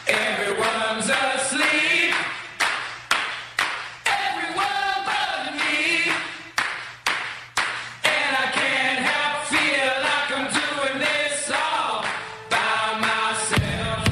Everyone's asleep. Everyone but me. And I can't help feel like I'm doing this all by myself.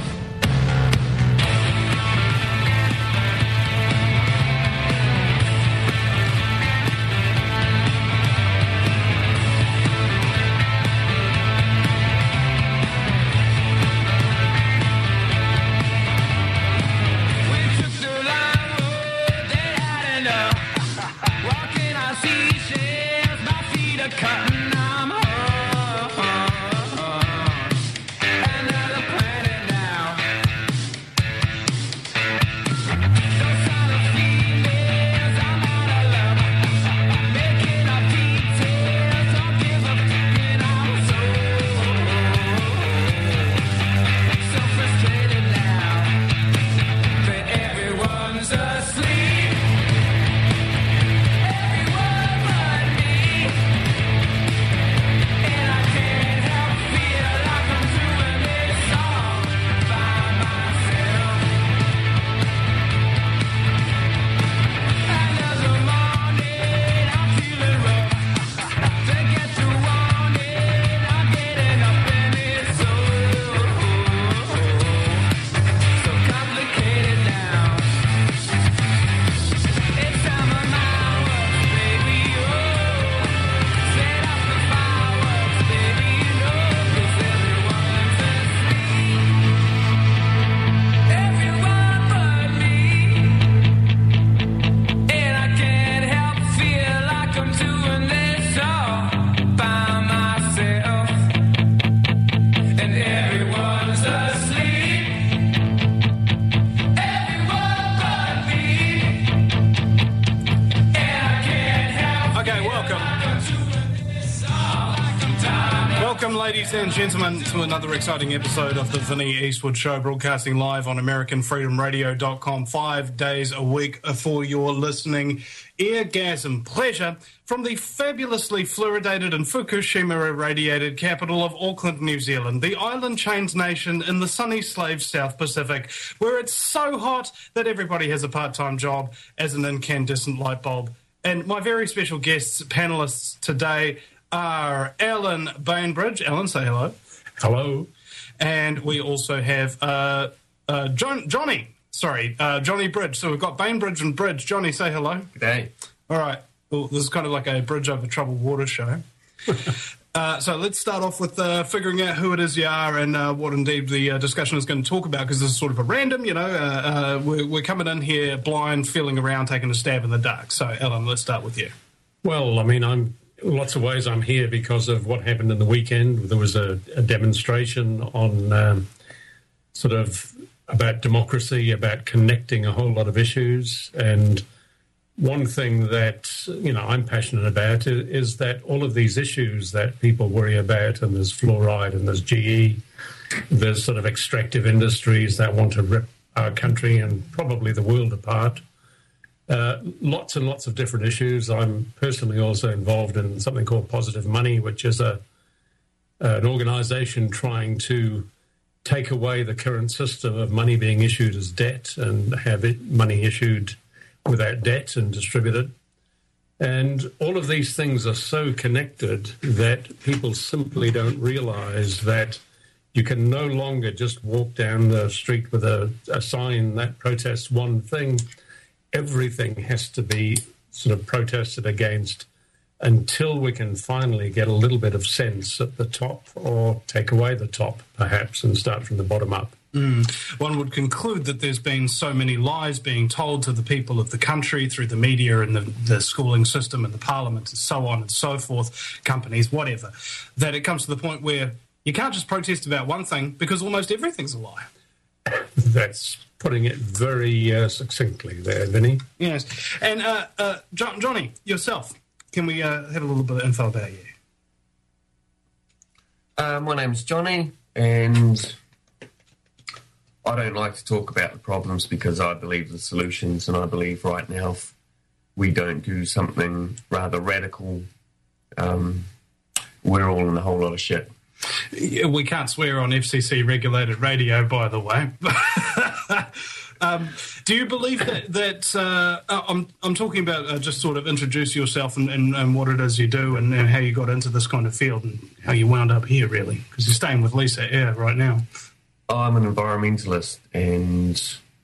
Welcome, ladies and gentlemen, to another exciting episode of the Vinnie Eastwood Show, broadcasting live on AmericanFreedomRadio.com 5 days a week for your listening eargasm pleasure from the fabulously fluoridated and Fukushima-irradiated capital of Auckland, New Zealand, the island chains nation in the sunny slave South Pacific, where it's so hot that everybody has a part-time job as an incandescent light bulb. And my very special guests, panellists today, are Alan Bainbridge. Alan, say hello. Hello. And we also have Johnny Bridge. So we've got Bainbridge and Bridge. Johnny, say hello. Good day. All right. Well, this is kind of like a bridge over troubled water show. So let's start off with figuring out who it is you are and what indeed the discussion is going to talk about, because this is sort of a random, we're coming in here blind, feeling around, taking a stab in the dark. So, Alan, let's start with you. Well, I mean, lots of ways I'm here because of what happened in the weekend. There was a demonstration on sort of about democracy, about connecting a whole lot of issues. And one thing that, I'm passionate about is that all of these issues that people worry about, and there's fluoride and there's GE, there's sort of extractive industries that want to rip our country and probably the world apart. Lots and lots of different issues. I'm personally also involved in something called Positive Money, which is an organisation trying to take away the current system of money being issued as debt and have money issued without debt and distributed. And all of these things are so connected that people simply don't realise that you can no longer just walk down the street with a sign that protests one thing. Everything has to be sort of protested against until we can finally get a little bit of sense at the top, or take away the top, perhaps, and start from the bottom up. One would conclude that there's been so many lies being told to the people of the country through the media and the schooling system and the parliament and so on and so forth, companies, whatever, that it comes to the point where you can't just protest about one thing because almost everything's a lie. That's putting it very succinctly there, Vinny. Yes. And Johnny, yourself, can we have a little bit of info about you? My name's Johnny, and I don't like to talk about the problems because I believe the solutions, and I believe right now if we don't do something rather radical, we're all in a whole lot of shit. We can't swear on FCC-regulated radio, by the way. Do you believe that I'm talking about just sort of introduce yourself and what it is you do and how you got into this kind of field and how you wound up here, really? Because you're staying with Lisa Air right now. I'm an environmentalist, and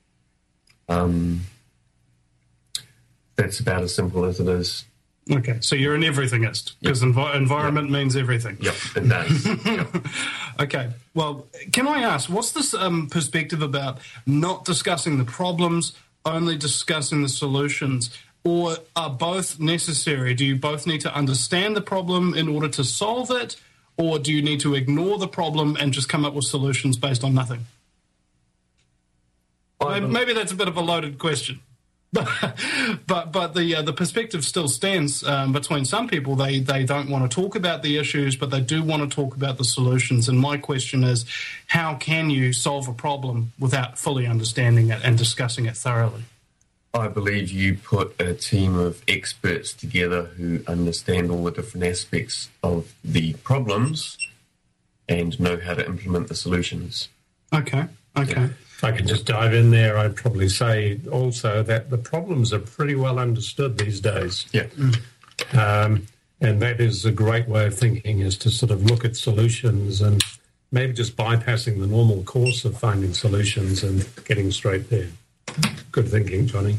that's about as simple as it is. Okay, so you're an everythingist, because environment means everything. Yep, it does. Yep. Okay, well, can I ask, what's this perspective about not discussing the problems, only discussing the solutions? Or are both necessary? Do you both need to understand the problem in order to solve it? Or do you need to ignore the problem and just come up with solutions based on nothing? Maybe that's a bit of a loaded question. But the perspective still stands between some people. They don't want to talk about the issues, but they do want to talk about the solutions. And my question is, how can you solve a problem without fully understanding it and discussing it thoroughly? I believe you put a team of experts together who understand all the different aspects of the problems and know how to implement the solutions. Okay. Yeah. If I could just dive in there, I'd probably say also that the problems are pretty well understood these days. Yeah. And that is a great way of thinking, is to sort of look at solutions and maybe just bypassing the normal course of finding solutions and getting straight there. Good thinking, Johnny.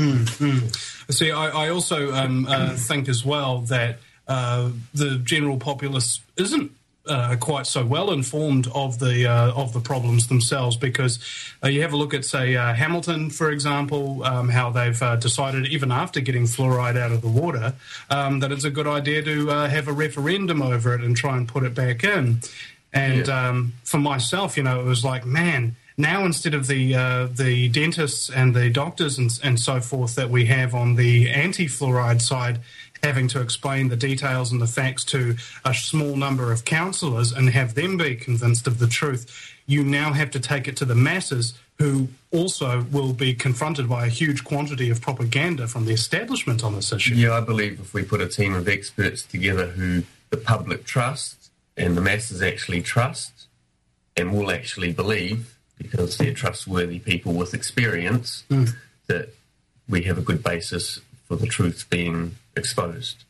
See, I also think as well that the general populace isn't quite so well informed of the problems themselves, because you have a look at, say, Hamilton, for example, how they've decided, even after getting fluoride out of the water, that it's a good idea to have a referendum over it and try and put it back in. And for myself, it was like, man, now instead of the dentists and the doctors and so forth that we have on the anti-fluoride side having to explain the details and the facts to a small number of counsellors and have them be convinced of the truth, you now have to take it to the masses, who also will be confronted by a huge quantity of propaganda from the establishment on this issue. Yeah, I believe if we put a team of experts together who the public trusts and the masses actually trust and will actually believe, because they're trustworthy people with experience, that we have a good basis for the truth being exposed.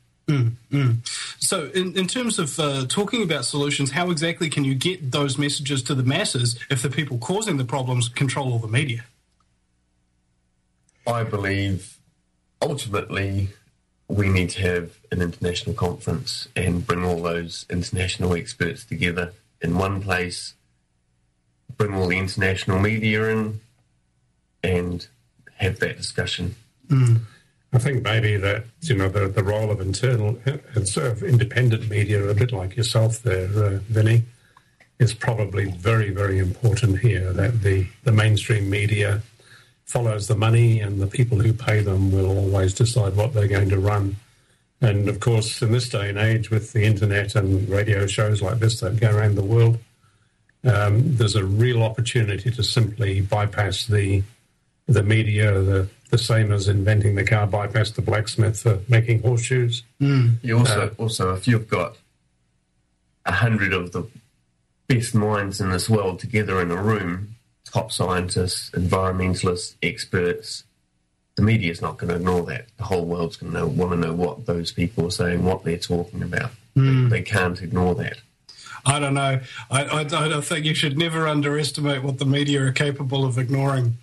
So in terms of talking about solutions, how exactly can you get those messages to the masses if the people causing the problems control all the media? I believe ultimately we need to have an international conference and bring all those international experts together in one place, bring all the international media in and have that discussion. I think maybe that, the role of internal and sort of independent media, a bit like yourself there, Vinny, is probably very, very important here, that the mainstream media follows the money and the people who pay them will always decide what they're going to run. And, of course, in this day and age with the internet and radio shows like this that go around the world, there's a real opportunity to simply bypass the media, the same as inventing the car bypassed the blacksmith for making horseshoes. You also, if you've got 100 of the best minds in this world together in a room, top scientists, environmentalists, experts, the media's not going to ignore that. The whole world's going to want to know what those people are saying, what they're talking about. They can't ignore that. I don't know. I don't think you should never underestimate what the media are capable of ignoring.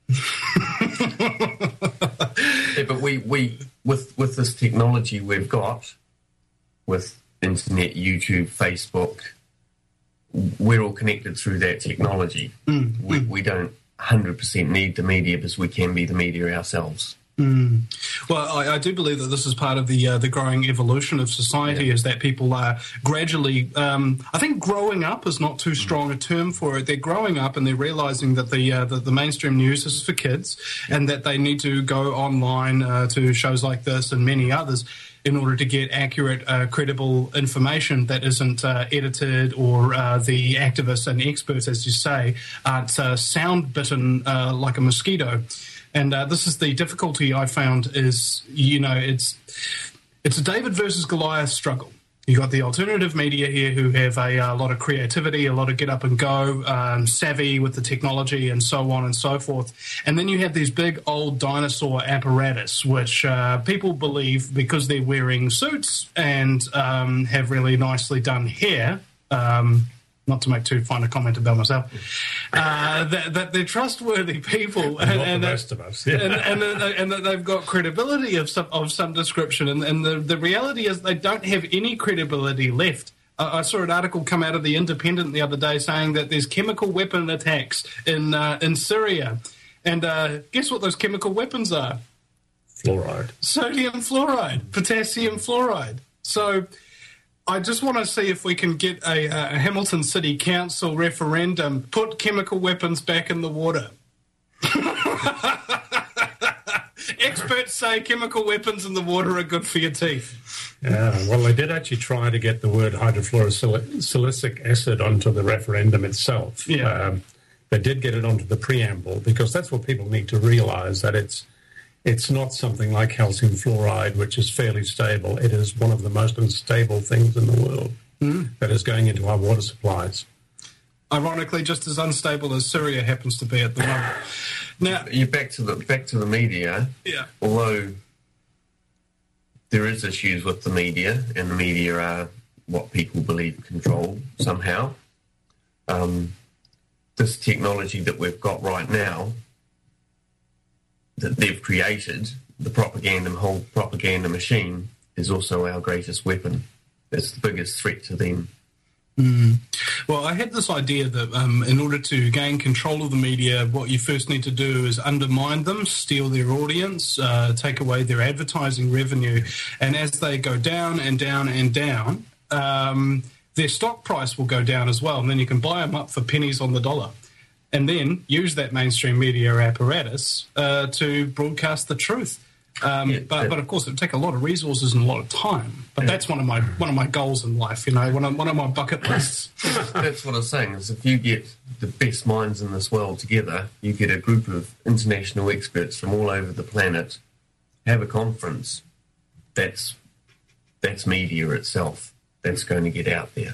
Yeah, but we with this technology we've got, with internet, YouTube, Facebook, we're all connected through that technology. We don't 100% need the media, because we can be the media ourselves. Well, I do believe that this is part of the growing evolution of society, is that people are gradually, I think growing up is not too strong a term for it. They're growing up and they're realising that the mainstream news is for kids, and that they need to go online to shows like this and many others in order to get accurate, credible information that isn't edited, or the activists and experts, as you say, aren't sound bitten like a mosquito. And this is the difficulty I found is, it's a David versus Goliath struggle. You got the alternative media here who have a lot of creativity, a lot of get up and go, savvy with the technology and so on and so forth. And then you have these big old dinosaur apparatus, which people believe because they're wearing suits and have really nicely done hair, not to make too fine a comment about myself, that they're trustworthy people, and the rest of us, and that they've got credibility of some description, and the reality is they don't have any credibility left. I saw an article come out of the Independent the other day saying that there's chemical weapon attacks in Syria, and guess what those chemical weapons are? Fluoride, sodium fluoride, potassium fluoride. So I just want to see if we can get a Hamilton City Council referendum, put chemical weapons back in the water. Experts say chemical weapons in the water are good for your teeth. Yeah, well, they did actually try to get the word hydrofluorosilicic acid onto the referendum itself. Yeah. They did get it onto the preamble because that's what people need to realise, that it's not something like calcium fluoride, which is fairly stable. It is one of the most unstable things in the world that is going into our water supplies. Ironically, just as unstable as Syria happens to be at the moment. Now, you back to the media. Yeah. Although there is issues with the media, and the media are what people believe control somehow. This technology that we've got right now, that they've created, the whole propaganda machine, is also our greatest weapon. It's the biggest threat to them. Well, I had this idea that in order to gain control of the media, what you first need to do is undermine them, steal their audience, take away their advertising revenue, and as they go down and down and down, their stock price will go down as well, and then you can buy them up for pennies on the dollar. And then use that mainstream media apparatus to broadcast the truth. But of course, it would take a lot of resources and a lot of time. But that's one of my goals in life. You know, one of my bucket lists. That's what I'm saying. Is if you get the best minds in this world together, you get a group of international experts from all over the planet, have a conference. That's media itself. That's going to get out there.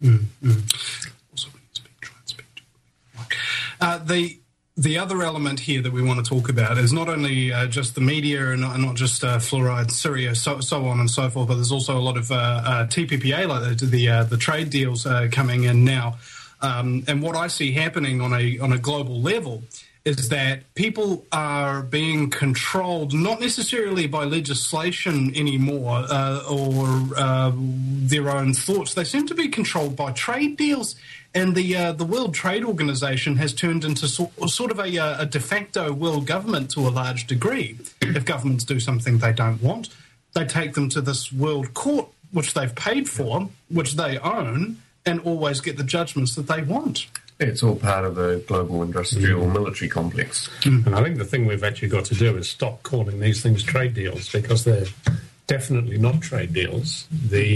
The other element here that we want to talk about is not only just the media and not just fluoride, Syria, so on and so forth, but there's also a lot of TPPA, like the trade deals coming in now. And what I see happening on a global level is that people are being controlled not necessarily by legislation anymore or their own thoughts. They seem to be controlled by trade deals. And the World Trade Organization has turned into sort of a de facto world government to a large degree. If governments do something they don't want, they take them to this world court, which they've paid for, which they own, and always get the judgments that they want. It's all part of the global industrial military complex. And I think the thing we've actually got to do is stop calling these things trade deals, because they're definitely not trade deals.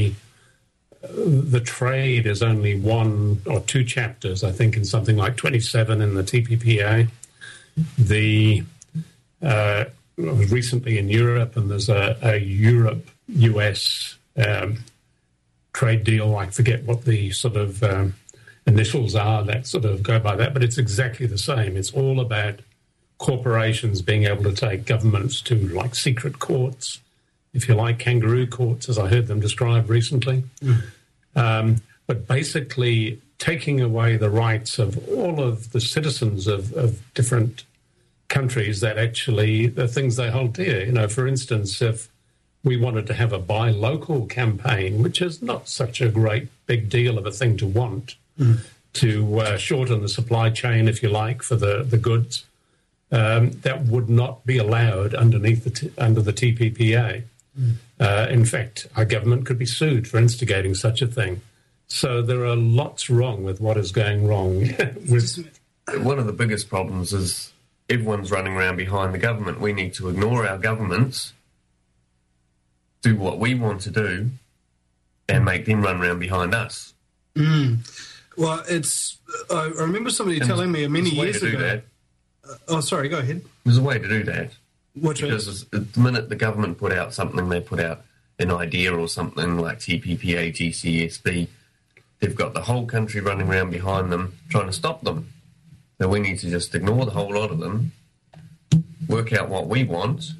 The trade is only one or two chapters, I think, in something like 27 in the TPPA. I was recently in Europe, and there's a Europe-US trade deal. I forget what the sort of initials are that sort of go by that, but it's exactly the same. It's all about corporations being able to take governments to, like, secret courts, if you like, kangaroo courts, as I heard them described recently. But basically taking away the rights of all of the citizens of different countries, that actually the things they hold dear. You know, for instance, if we wanted to have a buy local campaign, which is not such a great big deal of a thing to want, to shorten the supply chain, if you like, for the goods, that would not be allowed under the TPPA. In fact, our government could be sued for instigating such a thing. So there are lots wrong with what is going wrong. One of the biggest problems is everyone's running around behind the government. We need to ignore our governments, do what we want to do, and make them run around behind us. Well, I remember somebody telling me many years ago. Oh, sorry, go ahead. There's a way to do that. Because the minute the government put out something, they put out an idea or something like TPPA, GCSB, they've got the whole country running around behind them trying to stop them. So we need to just ignore the whole lot of them, work out what we want,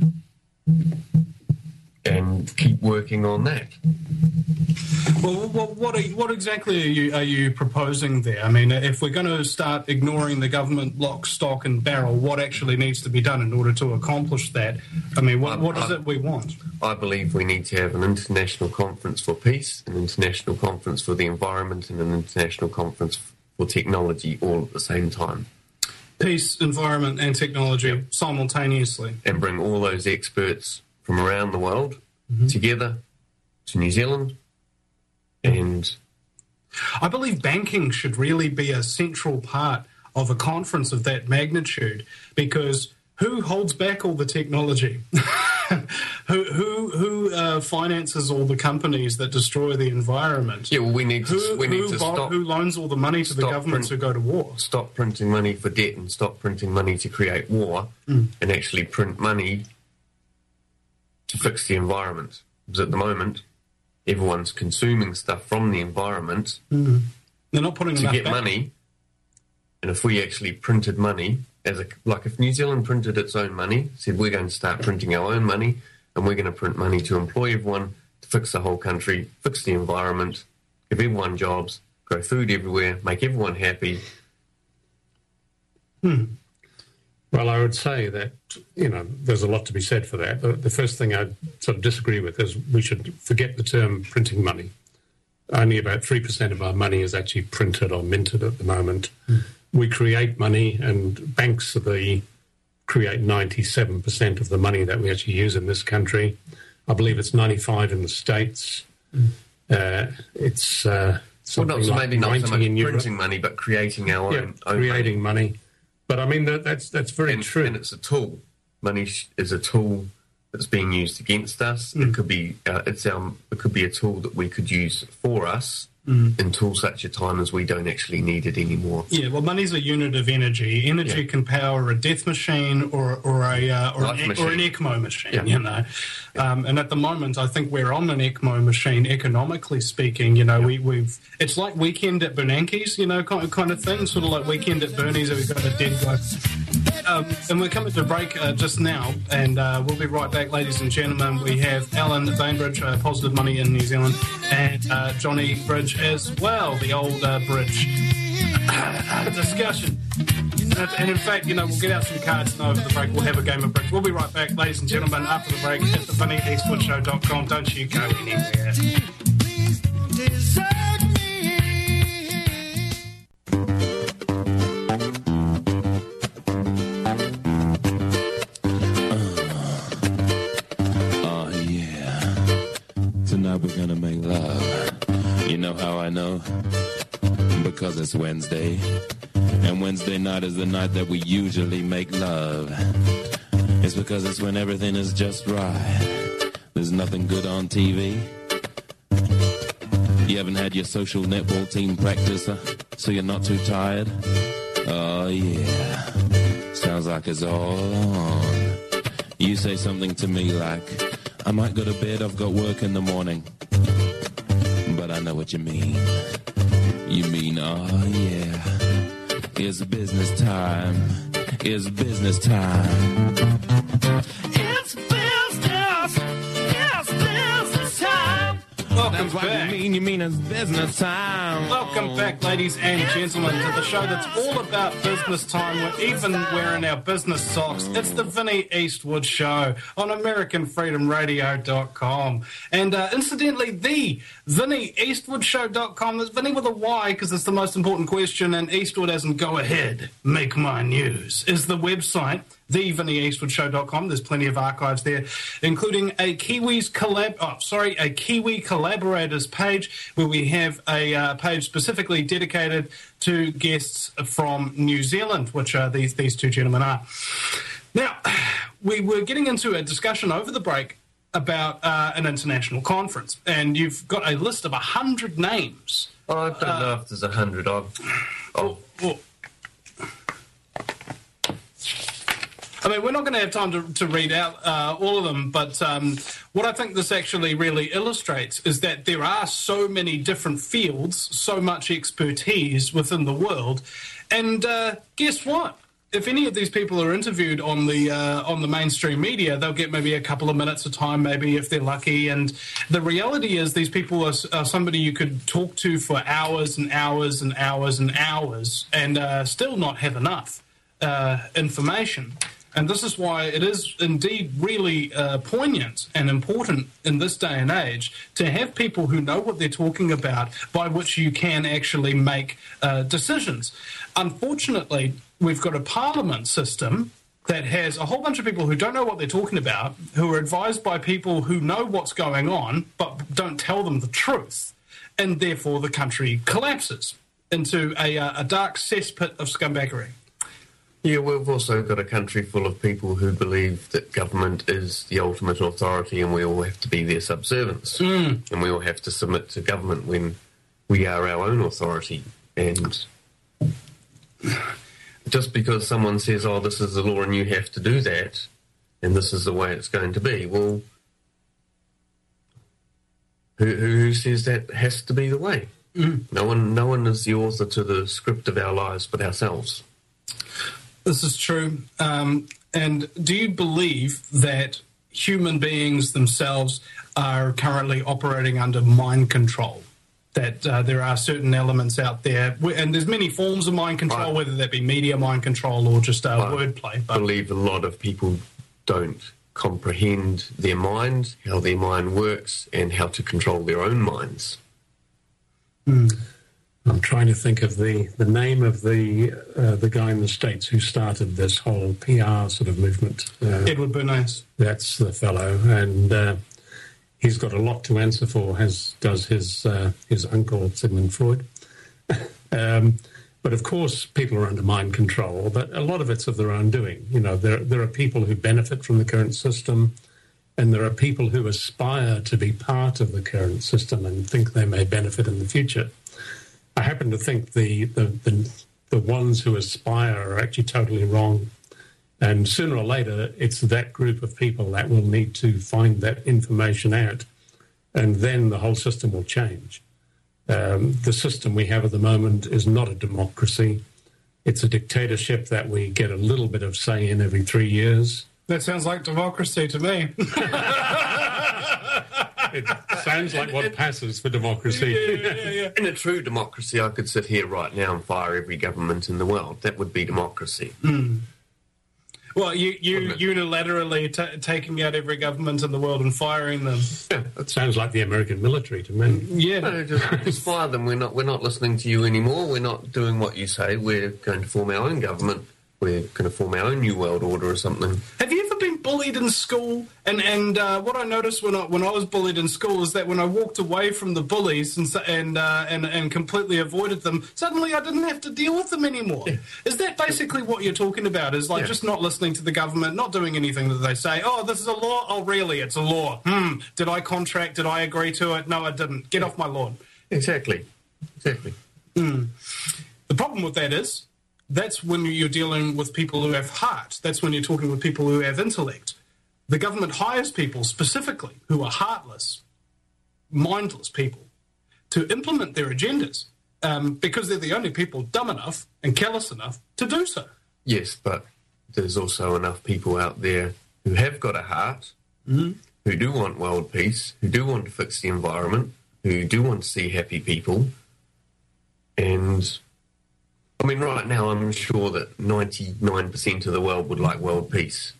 and keep working on that. Well, what exactly are you proposing there? I mean, if we're going to start ignoring the government lock, stock and barrel, what actually needs to be done in order to accomplish that? I mean, what is it we want? I believe we need to have an international conference for peace, an international conference for the environment, and an international conference for technology all at the same time. Peace, environment and technology simultaneously. And bring all those experts from around the world together to New Zealand. And I believe banking should really be a central part of a conference of that magnitude, because who holds back all the technology? who finances all the companies that destroy the environment? yeah, well, we need to stop. Who loans all the money to the governments who go to war? Stop printing money for debt and stop printing money to create war, and actually print money to fix the environment. Because at the moment, everyone's consuming stuff from the environment They're not putting to enough get back. money. And if we actually printed money, like if New Zealand printed its own money, said we're going to start printing our own money, and we're going to print money to employ everyone, to fix the whole country, fix the environment, give everyone jobs, grow food everywhere, make everyone happy. Well, I would say that, there's a lot to be said for that. The first thing I'd sort of disagree with is we should forget the term printing money. Only about 3% of our money is actually printed or minted at the moment. We create money, and banks create 97% of the money that we actually use in this country. I believe it's 95 in the States. It's something maybe not so 90 much in Europe. printing money, but creating our own creating money. But I mean, that's very true. And it's a tool. Money is a tool that's being used against us. It could be it could be a tool that we could use for us until such a time as we don't actually need it anymore. Yeah, well, money's a unit of energy. Energy can power a death machine or an ECMO machine. Yeah. And at the moment, I think we're on an ECMO machine. Economically speaking, we've it's like Weekend at Bernanke's, kind of thing, sort of like Weekend at Bernie's. We've got a dead guy. And we're coming to break just now, and we'll be right back, ladies and gentlemen. We have Alan Bainbridge, Positive Money in New Zealand, and Johnny Bridge as well, the old Bridge discussion. And in fact, we'll get out some cards and over the break we'll have a game of bridge. We'll be right back, ladies and gentlemen, after the break at theVinnyEastwoodshow.com. Don't you go anywhere. Tonight we're gonna make love. You know how I know? Because it's Wednesday. And Wednesday night is the night that we usually make love. It's because it's when everything is just right. There's nothing good on TV. You haven't had your social netball team practice, so you're not too tired? Oh yeah. Sounds like it's all on. You say something to me like, I might go to bed, I've got work in the morning. But I know what you mean. You mean, oh yeah, it's business time. It's business time. It's business. It's business time. Welcome That's what back. you mean it's business time. Welcome back, ladies and gentlemen, to the show that's all about business time. We're even wearing our business socks. It's the Vinny Eastwood Show on AmericanFreedomRadio.com. And incidentally, the VinnyEastwoodShow.com. That's Vinny with a Y because it's the most important question, and Eastwood as in go ahead, make my news, is the website. TheVinnyEastwoodShow.com. There's plenty of archives there, including a Kiwi collaborators page where we have a page specifically dedicated to guests from New Zealand, which these two gentlemen are. Now, we were getting into a discussion over the break about an international conference, and you've got a list of 100 names. I don't know if there's 100. I mean, we're not going to have time to read out all of them, but what I think this actually really illustrates is that there are so many different fields, so much expertise within the world, and guess what? If any of these people are interviewed on the mainstream media, they'll get maybe a couple of minutes of time, maybe if they're lucky. And the reality is, these people are somebody you could talk to for hours and hours and hours and hours, and still not have enough information. And this is why it is indeed really poignant and important in this day and age to have people who know what they're talking about, by which you can actually make decisions. Unfortunately, we've got a parliament system that has a whole bunch of people who don't know what they're talking about, who are advised by people who know what's going on but don't tell them the truth, and therefore the country collapses into a dark cesspit of scumbaggery. Yeah, we've also got a country full of people who believe that government is the ultimate authority and we all have to be their subservients. And we all have to submit to government when we are our own authority. And just because someone says, oh, this is the law and you have to do that, and this is the way it's going to be, well, who says that has to be the way? No one is the author to the script of our lives but ourselves. This is true. And do you believe that human beings themselves are currently operating under mind control? That there are certain elements out there, and there's many forms of mind control, whether that be media mind control or just wordplay. I believe a lot of people don't comprehend their mind, how their mind works, and how to control their own minds. I'm trying to think of the name of the guy in the States who started this whole PR sort of movement. Edward Bernays. That's the fellow, and he's got a lot to answer for, as does his uncle Sigmund Freud. But of course, people are under mind control, but a lot of it's of their own doing. You know, there are people who benefit from the current system, and there are people who aspire to be part of the current system and think they may benefit in the future. I happen to think the ones who aspire are actually totally wrong. And sooner or later, it's that group of people that will need to find that information out, and then the whole system will change. The system we have at the moment is not a democracy. It's a dictatorship that we get a little bit of say in every 3 years. That sounds like democracy to me. It sounds like what passes for democracy. Yeah. In a true democracy, I could sit here right now and fire every government in the world. That would be democracy. Well, you unilaterally taking out every government in the world and firing them. Yeah, that sounds like the American military to me. Yeah. No, just fire them. We're not listening to you anymore. We're not doing what you say. We're going to form our own government. We're going to form our own new world order or something. Have you ever been bullied in school? And what I noticed when I was bullied in school is that when I walked away from the bullies and completely avoided them, suddenly I didn't have to deal with them anymore. Yeah. Is that basically what you're talking about? Is like just not listening to the government, not doing anything that they say? Oh, this is a law. Oh, really? It's a law. Did I contract? Did I agree to it? No, I didn't. Get off my lawn. Exactly. The problem with that is, that's when you're dealing with people who have heart. That's when you're talking with people who have intellect. The government hires people specifically who are heartless, mindless people to implement their agendas because they're the only people dumb enough and callous enough to do so. Yes, but there's also enough people out there who have got a heart, who do want world peace, who do want to fix the environment, who do want to see happy people. And I mean, right now, I'm sure that 99% of the world would like world peace.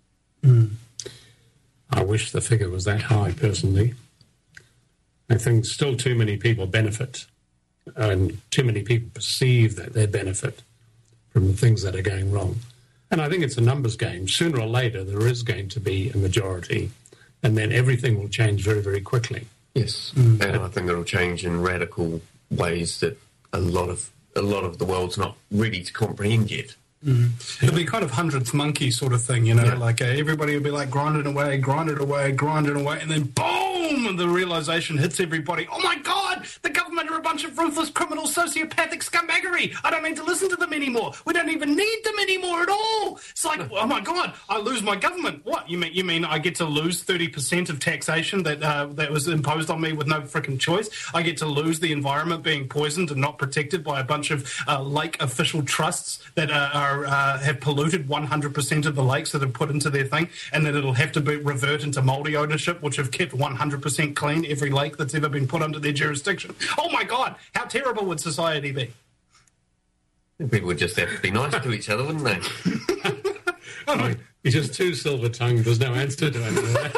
I wish the figure was that high, personally. I think still too many people benefit, and too many people perceive that they benefit from the things that are going wrong. And I think it's a numbers game. Sooner or later, there is going to be a majority, and then everything will change very, very quickly. Yes, and I think it'll change in radical ways that a lot of the world's not ready to comprehend yet. It'll be kind of hundredth monkey sort of thing, you know, like everybody will be like grinding away, and then boom, and the realization hits everybody. Oh my God, the government are bunch of ruthless, criminal, sociopathic scumbaggery. I don't need to listen to them anymore. We don't even need them anymore at all. It's like, oh my God, I lose my government. What, you mean I get to lose 30% of taxation that was imposed on me with no freaking choice? I get to lose the environment being poisoned and not protected by a bunch of lake official trusts that have polluted 100% of the lakes that have put into their thing, and then it'll have to revert into Māori ownership, which have kept 100% clean every lake that's ever been put under their jurisdiction. Oh my God, how terrible would society be? People would just have to be nice to each other, wouldn't they? You're just too silver-tongued. There's no answer to any of that.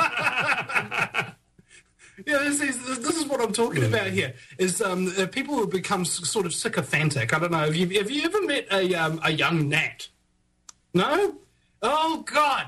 Yeah, this is what I'm talking about here. Is people who become sort of sycophantic. I don't know. Have you ever met a young gnat? No? Oh God!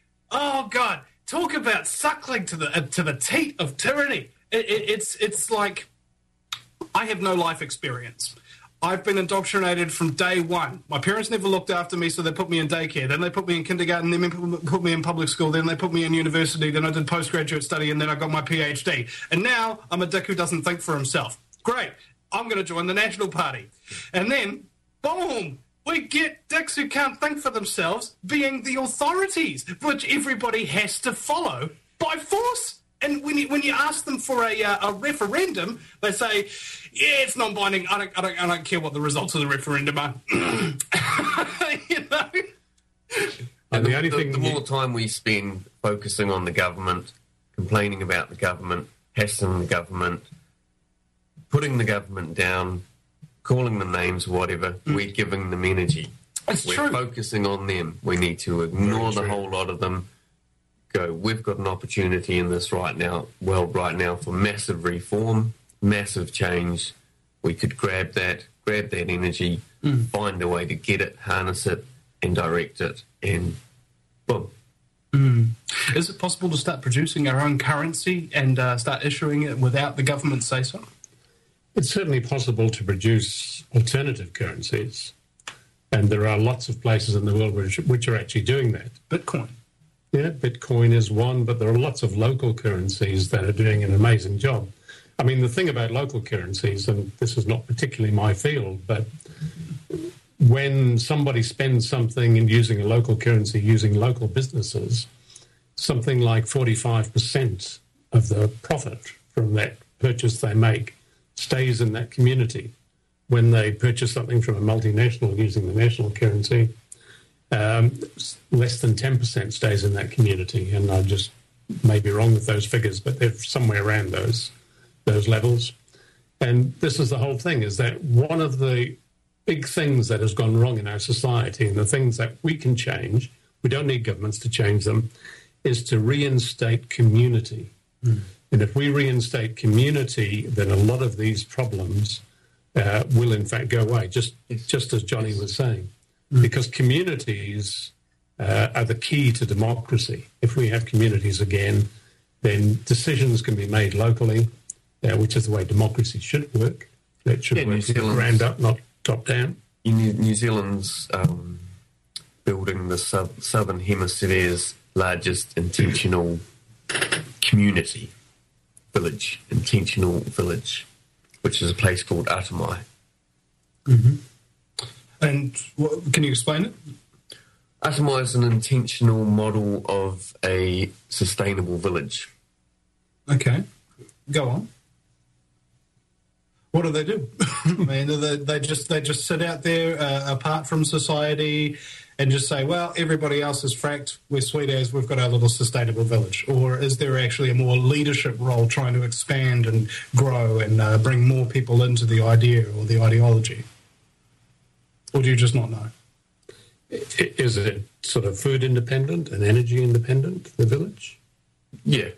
Talk about suckling to the teat of tyranny. It's like I have no life experience. I've been indoctrinated from day one. My parents never looked after me, so they put me in daycare. Then they put me in kindergarten, then they put me in public school, then they put me in university, then I did postgraduate study, and then I got my PhD. And now I'm a dick who doesn't think for himself. Great. I'm going to join the National Party. And then, boom, we get dicks who can't think for themselves being the authorities, which everybody has to follow by force. And when you ask them for a referendum, they say, "Yeah, it's non-binding. I don't care what the results of the referendum are." You know. And the more time we spend focusing on the government, complaining about the government, hassling the government, putting the government down, calling them names or whatever, we're giving them energy. We're true. focusing on them. We need to ignore the whole lot of them. Go, we've got an opportunity in this world right now for massive reform, massive change. We could grab that energy, find a way to get it, harness it, and direct it, and boom. Is it possible to start producing our own currency and start issuing it without the government say so? It's certainly possible to produce alternative currencies, and there are lots of places in the world which are actually doing that. Bitcoin. Yeah, Bitcoin is one, but there are lots of local currencies that are doing an amazing job. I mean, the thing about local currencies, and this is not particularly my field, but when somebody spends something in using a local currency, using local businesses, something like 45% of the profit from that purchase they make stays in that community. When they purchase something from a multinational using the national currency, less than 10% stays in that community, and I just may be wrong with those figures, but they're somewhere around those levels. And this is the whole thing, is that one of the big things that has gone wrong in our society, and the things that we can change, we don't need governments to change them, is to reinstate community. And if we reinstate community, then a lot of these problems will in fact go away, just as Johnny was saying. Because communities are the key to democracy. If we have communities again, then decisions can be made locally, which is the way democracy should work. It should work from the ground up, not top down. New Zealand's building the Southern Hemisphere's largest intentional village, which is a place called Atamai. And can you explain it? Atamai is an intentional model of a sustainable village. Okay, go on. What do they do? I mean, they just sit out there apart from society and just say, well, everybody else is fracked, we're sweet as, we've got our little sustainable village? Or is there actually a more leadership role trying to expand and grow and bring more people into the idea or the ideology? Or do you just not know? Is it sort of food independent and energy independent, the village? Yeah.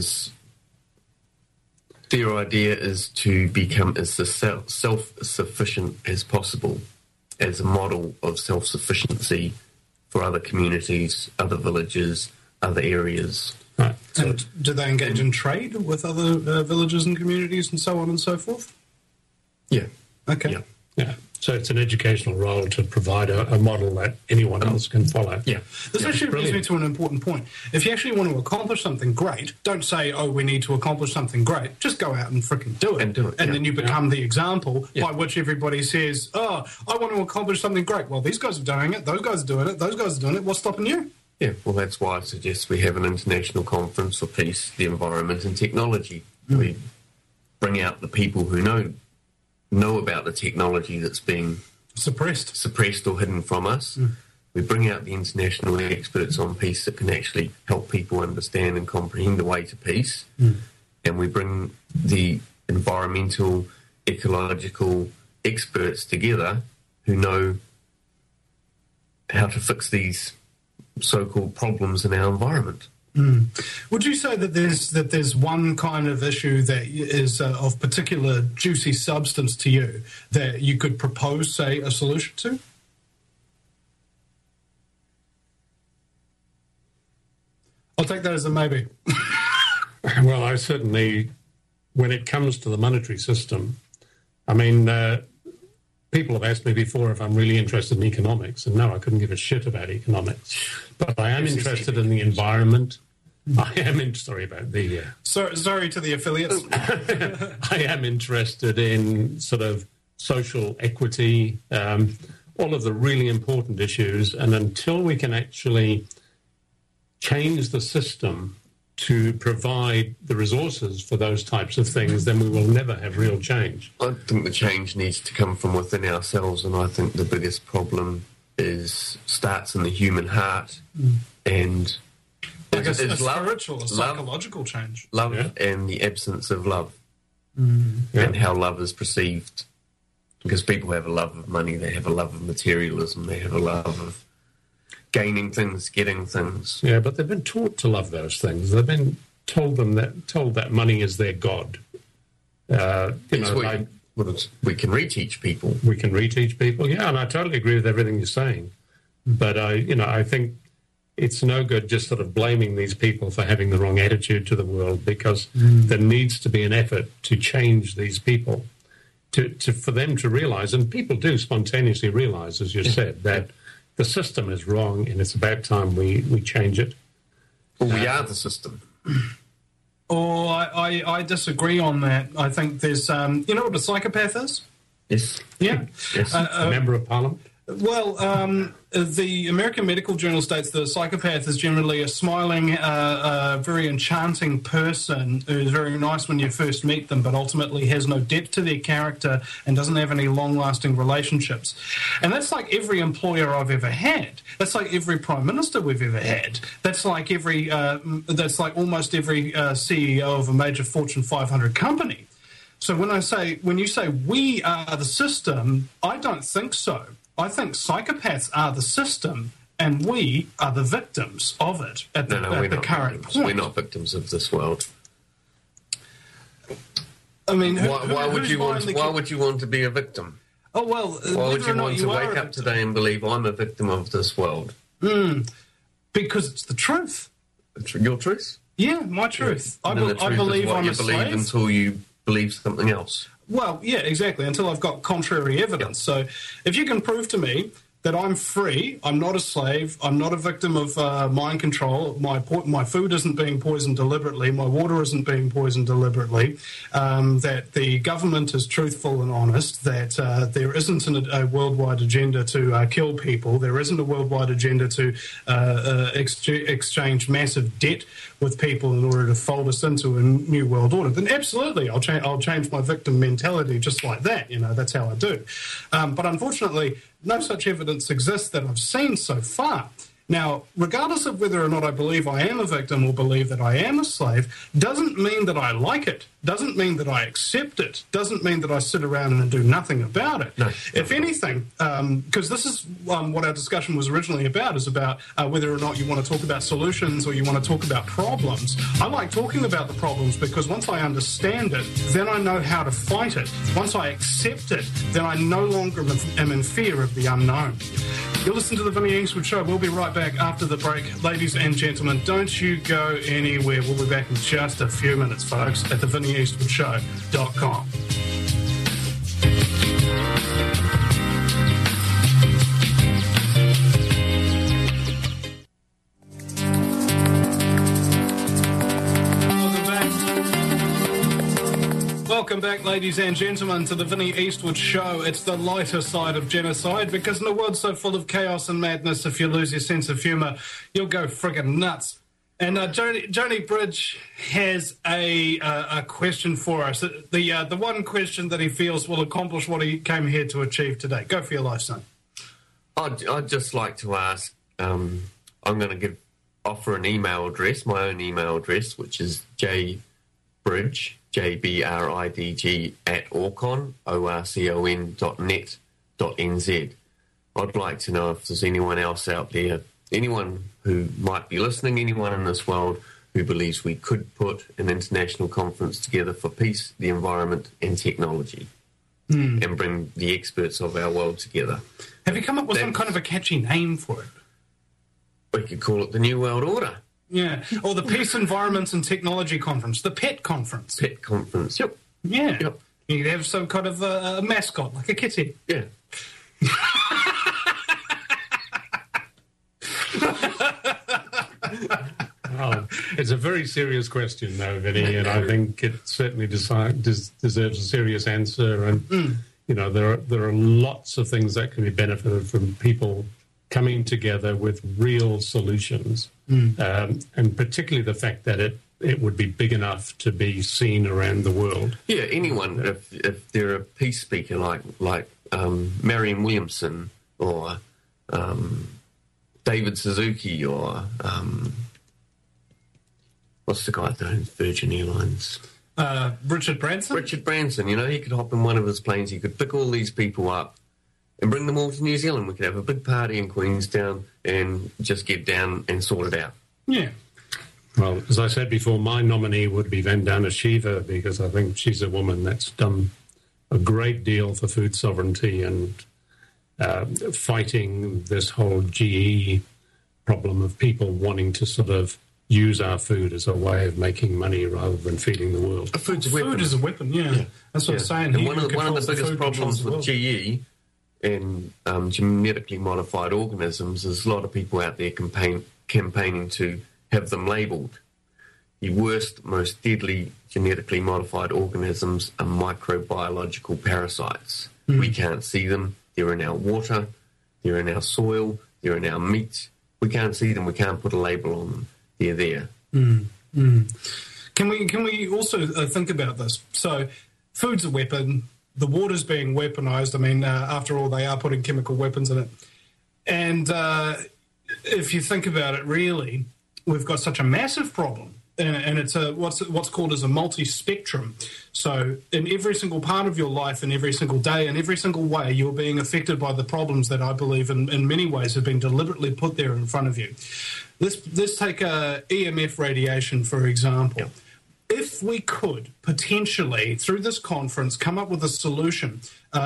Their idea is to become as self-sufficient as possible, as a model of self-sufficiency for other communities, other villages, other areas. Right. And do they engage in trade with other villages and communities and so on and so forth? Yeah. Okay. Yeah. Yeah. So it's an educational role to provide a model that anyone else can follow. Yeah. This actually brings me to an important point. If you actually want to accomplish something great, don't say, oh, we need to accomplish something great. Just go out and freaking do it. And do it, And yeah. then you become the example Yeah. by which everybody says, oh, I want to accomplish something great. Well, these guys are doing it. Those guys are doing it. Those guys are doing it. What's stopping you? Yeah, well, that's why I suggest we have an international conference for peace, the environment, and technology. We bring out the people who know about the technology that's being suppressed or hidden from us. We bring out the international experts on peace that can actually help people understand and comprehend the way to peace. And we bring the environmental, ecological experts together who know how to fix these so-called problems in our environment. Would you say that there's one kind of issue that is of particular juicy substance to you that you could propose, say, a solution to? I'll take that as a maybe. Well, I certainly, when it comes to the monetary system, I mean, people have asked me before if I'm really interested in economics, and no, I couldn't give a shit about economics. But I am interested in the environment. I am sorry about the... Sorry to the affiliates. I am interested in sort of social equity, all of the really important issues, and until we can actually change the system to provide the resources for those types of things, then we will never have real change. I think the change needs to come from within ourselves, and I think the biggest problem starts in the human heart, and Like a is love, spiritual, a psychological change. love Yeah. and the absence of love, Yeah. and how love is perceived. Because people have a love of money, they have a love of materialism, they have a love of gaining things, getting things. Yeah, but they've been taught to love those things. They've been told that money is their god. We can reteach people. We can reteach people. Yeah, and I totally agree with everything you're saying. But I think it's no good just sort of blaming these people for having the wrong attitude to the world, because there needs to be an effort to change these people, for them to realize, and people do spontaneously realize, as you said, that the system is wrong, and it's about time we change it. Well, we are the system. Oh, I disagree on that. I think there's, you know what a psychopath is? Yes. Yeah. Yes. A member of parliament? Well, the American Medical Journal states that a psychopath is generally a smiling, very enchanting person who's very nice when you first meet them, but ultimately has no depth to their character and doesn't have any long-lasting relationships. And that's like every employer I've ever had. That's like every prime minister we've ever had. That's like almost every CEO of a major Fortune 500 company. So when you say we are the system, I don't think so. I think psychopaths are the system, and we are the victims of it at the current point. We're not victims of this world. I mean, Why would you want to be a victim? Oh well, Why would you want to wake up victim. today and believe I'm a victim of this world? Because it's the truth. Your truth? Yeah, my truth. I And the truth believe is what I'm you a believe slave. until you believe something else. Well, yeah, exactly, until I've got contrary evidence. So if you can prove to me that I'm free, I'm not a slave, I'm not a victim of mind control, my food isn't being poisoned deliberately, my water isn't being poisoned deliberately, that the government is truthful and honest, that there isn't a worldwide agenda to kill people, there isn't a worldwide agenda to exchange massive debt with people in order to fold us into a new world order, then absolutely I'll change my victim mentality just like that. That's how I do. But unfortunately, no such evidence exists that I've seen so far. Now, regardless of whether or not I believe I am a victim or believe that I am a slave, doesn't mean that I like it, doesn't mean that I accept it, doesn't mean that I sit around and do nothing about it. No. If anything, because this is what our discussion was originally about, is about whether or not you want to talk about solutions or you want to talk about problems. I like talking about the problems because once I understand it, then I know how to fight it. Once I accept it, then I no longer am in fear of the unknown. You'll listen to the Vinnie Eastwood Show. We'll be right back after the break. Ladies and gentlemen, don't you go anywhere. We'll be back in just a few minutes, folks, at the VinnieEastwoodShow.com. Welcome back, ladies and gentlemen, to the Vinnie Eastwood Show. It's the lighter side of genocide, because in a world so full of chaos and madness, if you lose your sense of humour, you'll go friggin' nuts. And Joni Bridge has a question for us. The one question that he feels will accomplish what he came here to achieve today. Go for your life, son. I'd just like to ask, I'm going to offer an email address, my own email address, which is jbridge, JBRIDG, @orcon.net.nz. I'd like to know if there's anyone else out there, anyone who might be listening, anyone in this world who believes we could put an international conference together for peace, the environment and technology, and bring the experts of our world together. Have you come up with some kind of a catchy name for it? We could call it the New World Order. Yeah, or the Peace, Environment and Technology Conference, the PET Conference. PET Conference, yep. Yeah. Yep. You could have some kind of a mascot, like a kitty. Yeah. Oh, it's a very serious question, though, Vinny, and I think it certainly deserves a serious answer. And you know, there are lots of things that can be benefited from people coming together with real solutions, and particularly the fact that it would be big enough to be seen around the world. Yeah, anyone, if they're a peace speaker like Marianne Williamson or David Suzuki or what's the guy that owns Virgin Airlines? Richard Branson? Richard Branson, you know, he could hop in one of his planes, he could pick all these people up and bring them all to New Zealand. We could have a big party in Queenstown and just get down and sort it out. Yeah. Well, as I said before, my nominee would be Vandana Shiva, because I think she's a woman that's done a great deal for food sovereignty and fighting this whole GE problem of people wanting to sort of use our food as a way of making money rather than feeding the world. Food is a weapon, yeah. That's what I'm saying. And one of the biggest problems with GE and genetically modified organisms is a lot of people out there campaigning to have them labelled. The worst, most deadly genetically modified organisms are microbiological parasites. We can't see them. They're in our water. They're in our soil. They're in our meat. We can't see them. We can't put a label on them. They're there. Can we also think about this? So, food's a weapon. The water's being weaponized. I mean, after all, they are putting chemical weapons in it. And if you think about it, really, we've got such a massive problem. And it's what's called as a multi-spectrum. So in every single part of your life, in every single day, in every single way, you're being affected by the problems that I believe in many ways have been deliberately put there in front of you. Let's take EMF radiation, for example. Yep. If we could potentially, through this conference, come up with a solution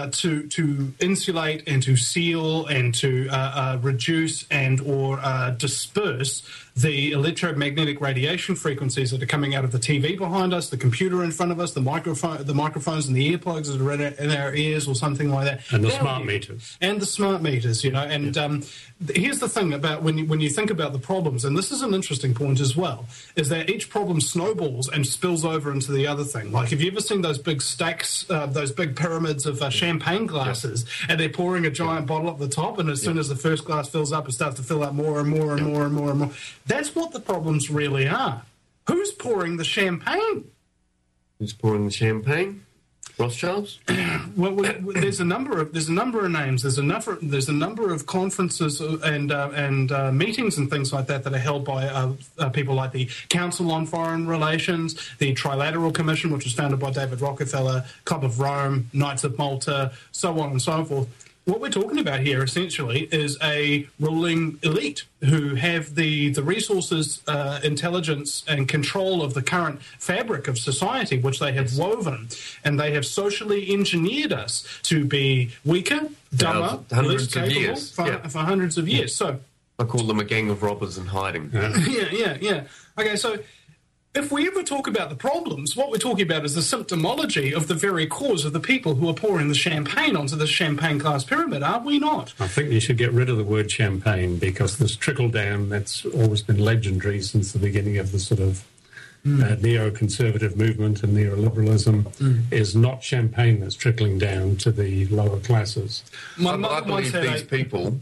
to insulate and to seal and to reduce and or disperse the electromagnetic radiation frequencies that are coming out of the TV behind us, the computer in front of us, the microphones and the earplugs that are in our ears or something like that. And the smart meters. And the smart meters, you know. And here's the thing about when you think about the problems, and this is an interesting point as well, is that each problem snowballs and spills over into the other thing. Like, have you ever seen those big stacks, those big pyramids of champagne glasses, and they're pouring a giant bottle up the top, and as soon as the first glass fills up, it starts to fill up more and more and more and more and more. That's what the problems really are. Who's pouring the champagne? Who's pouring the champagne? Rothschilds? Well, there's a number of names. There's a number of conferences and meetings and things like that are held by people like the Council on Foreign Relations, the Trilateral Commission, which was founded by David Rockefeller, Club of Rome, Knights of Malta, so on and so forth. What we're talking about here, essentially, is a ruling elite who have the resources, intelligence, and control of the current fabric of society, which they have woven. And they have socially engineered us to be weaker, dumber, less capable for hundreds of years. So I call them a gang of robbers in hiding. Yeah. Okay, so if we ever talk about the problems, what we're talking about is the symptomology of the very cause of the people who are pouring the champagne onto the champagne glass pyramid, are we not? I think you should get rid of the word champagne, because this trickle down, that's always been legendary since the beginning of the sort of neoconservative movement and neoliberalism is not champagne that's trickling down to the lower classes. My I mother once believe had these people,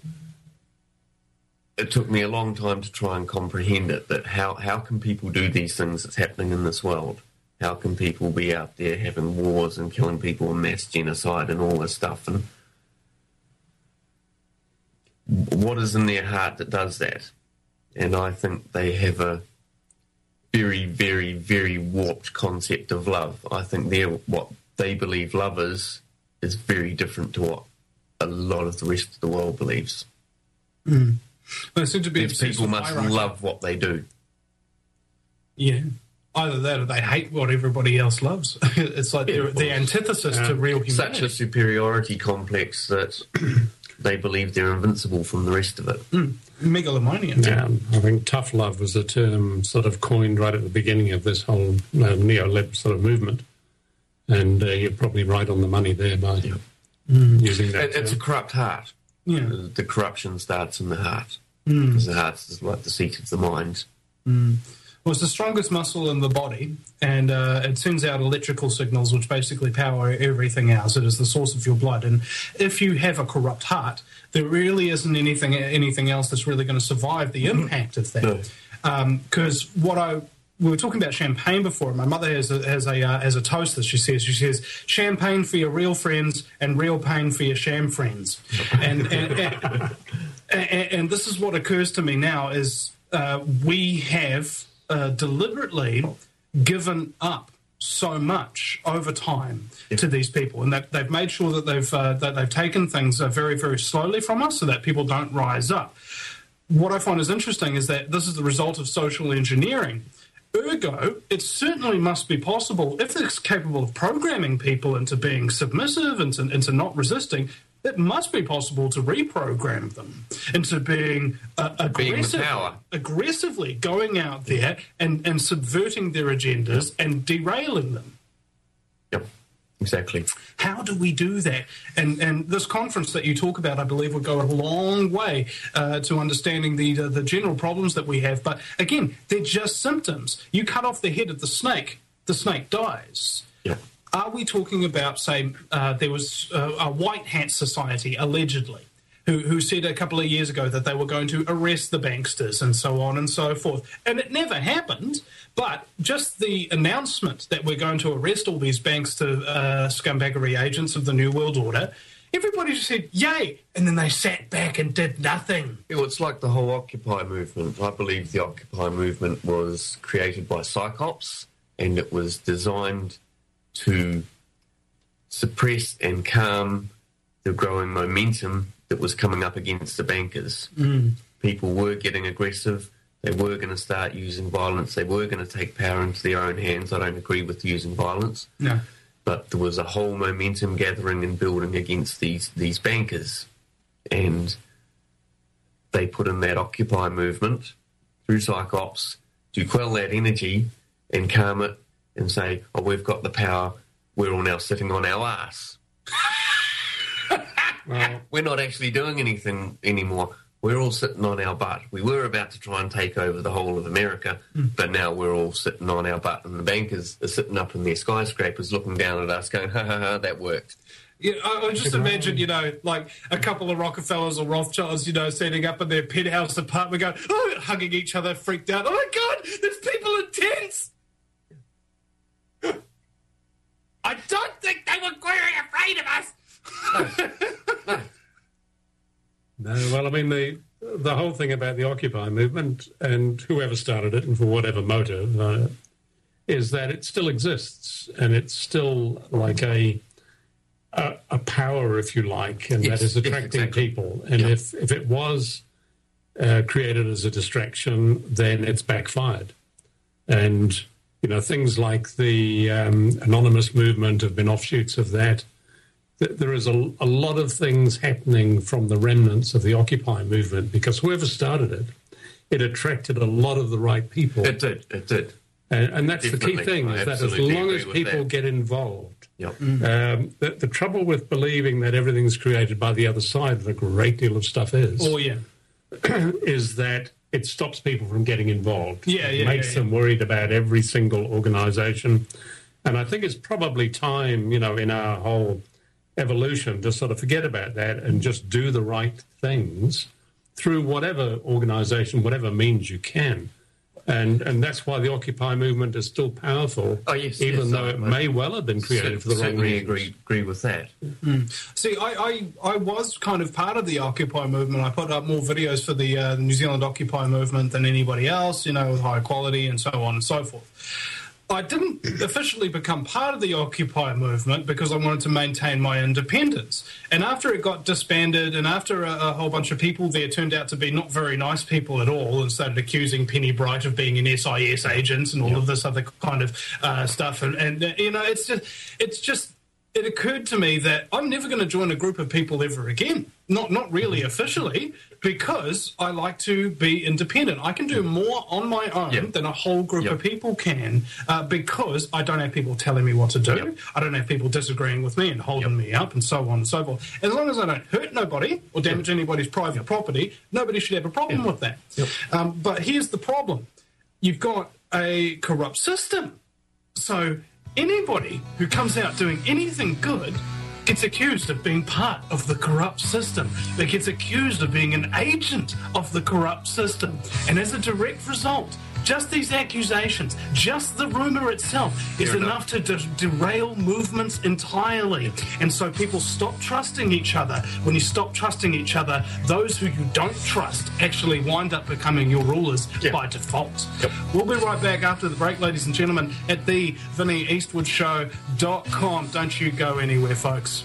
it took me a long time to try and comprehend it, that how can people do these things that's happening in this world? How can people be out there having wars and killing people and mass genocide and all this stuff? And what is in their heart that does that? And I think they have a very, very, very warped concept of love. I think what they believe love is very different to what a lot of the rest of the world believes. They seem to be These obsessed people with must hierarchy. love what they do. Yeah. Either that or they hate what everybody else loves. It's like Yeah, of the course. antithesis to real humanity. Such a superiority complex that they believe they're invincible from the rest of it. Megalomaniac. Yeah, I think tough love was a term sort of coined right at the beginning of this whole neo-lib sort of movement. And you're probably right on the money there by using that It's a term. corrupt heart. Yeah. The corruption starts in the heart. Because the heart is like the seat of the mind. Well, it's the strongest muscle in the body, and it sends out electrical signals which basically power everything else. It is the source of your blood. And if you have a corrupt heart, there really isn't anything else that's really going to survive the impact of that. Because we were talking about champagne before. My mother has a toast that she says champagne for your real friends and real pain for your sham friends. And this is what occurs to me now is we have deliberately given up so much over time to these people, and that they've made sure that they've taken things very, very slowly from us so that people don't rise up. What I find is interesting is that this is the result of social engineering. Ergo, it certainly must be possible, if it's capable of programming people into being submissive and into not resisting, it must be possible to reprogram them into being aggressively going out there and subverting their agendas and derailing them. Yep, exactly. How do we do that? And this conference that you talk about, I believe, will go a long way to understanding the general problems that we have. But again, they're just symptoms. You cut off the head of the snake dies. Yep. Are we talking about, say, there was a White Hat Society, allegedly, who said a couple of years ago that they were going to arrest the banksters and so on and so forth. And it never happened, but just the announcement that we're going to arrest all these bankster scumbaggery agents of the New World Order, everybody just said, yay, and then they sat back and did nothing. Well, it's like the whole Occupy movement. I believe the Occupy movement was created by psychops, and it was designed to suppress and calm the growing momentum that was coming up against the bankers. People were getting aggressive. They were going to start using violence. They were going to take power into their own hands. I don't agree with using violence. No. But there was a whole momentum gathering and building against these bankers. And they put in that Occupy movement through psychops to quell that energy and calm it and say, oh, we've got the power, we're all now sitting on our ass. Well, We're not actually doing anything anymore. We're all sitting on our butt. We were about to try and take over the whole of America, but now we're all sitting on our butt, and the bankers are sitting up in their skyscrapers looking down at us going, ha, ha, ha, that worked. Yeah, I just imagine, like a couple of Rockefellers or Rothschilds, setting up in their penthouse apartment going, hugging each other, freaked out. Oh, my God, there's people in tents. I don't think they were query afraid of us. no, well, I mean, the whole thing about the Occupy movement and whoever started it and for whatever motive is that it still exists and it's still like a power, if you like, and Yes, that is yes, attracting exactly. people. And if it was created as a distraction, then it's backfired. And, things like the anonymous movement have been offshoots of that. There is a lot of things happening from the remnants of the Occupy movement because whoever started it attracted a lot of the right people. It did. And that's Definitely. the key thing, I is that as absolutely long agree as with people that. get involved, Yep. the trouble with believing that everything's created by the other side, and a great deal of stuff is, Oh, yeah. is that it stops people from getting involved. It makes them worried about every single organisation. And I think it's probably time, in our whole evolution to sort of forget about that and just do the right things through whatever organisation, whatever means you can. And that's why the Occupy movement is still powerful, even though it may well have been created for the wrong reasons. Certainly agree with that. See, I was kind of part of the Occupy movement. I put up more videos for the New Zealand Occupy movement than anybody else, with high quality and so on and so forth. I didn't officially become part of the Occupy movement because I wanted to maintain my independence. And after it got disbanded and after a whole bunch of people there turned out to be not very nice people at all and started accusing Penny Bright of being an SIS agent and all of this other kind of stuff. And it occurred to me that I'm never going to join a group of people ever again. Not really officially, because I like to be independent. I can do more on my own than a whole group of people can, because I don't have people telling me what to do. I don't have people disagreeing with me and holding me up and so on and so forth. As long as I don't hurt nobody or damage anybody's private property, nobody should have a problem with that. But here's the problem. You've got a corrupt system. So anybody who comes out doing anything good gets accused of being part of the corrupt system. They gets accused of being an agent of the corrupt system. And as a direct result, just these accusations, just the rumour itself is enough to derail movements entirely. And so people stop trusting each other. When you stop trusting each other, those who you don't trust actually wind up becoming your rulers by default. We'll be right back after the break, ladies and gentlemen, at the VinnyEastwoodShow.com. Don't you go anywhere, folks.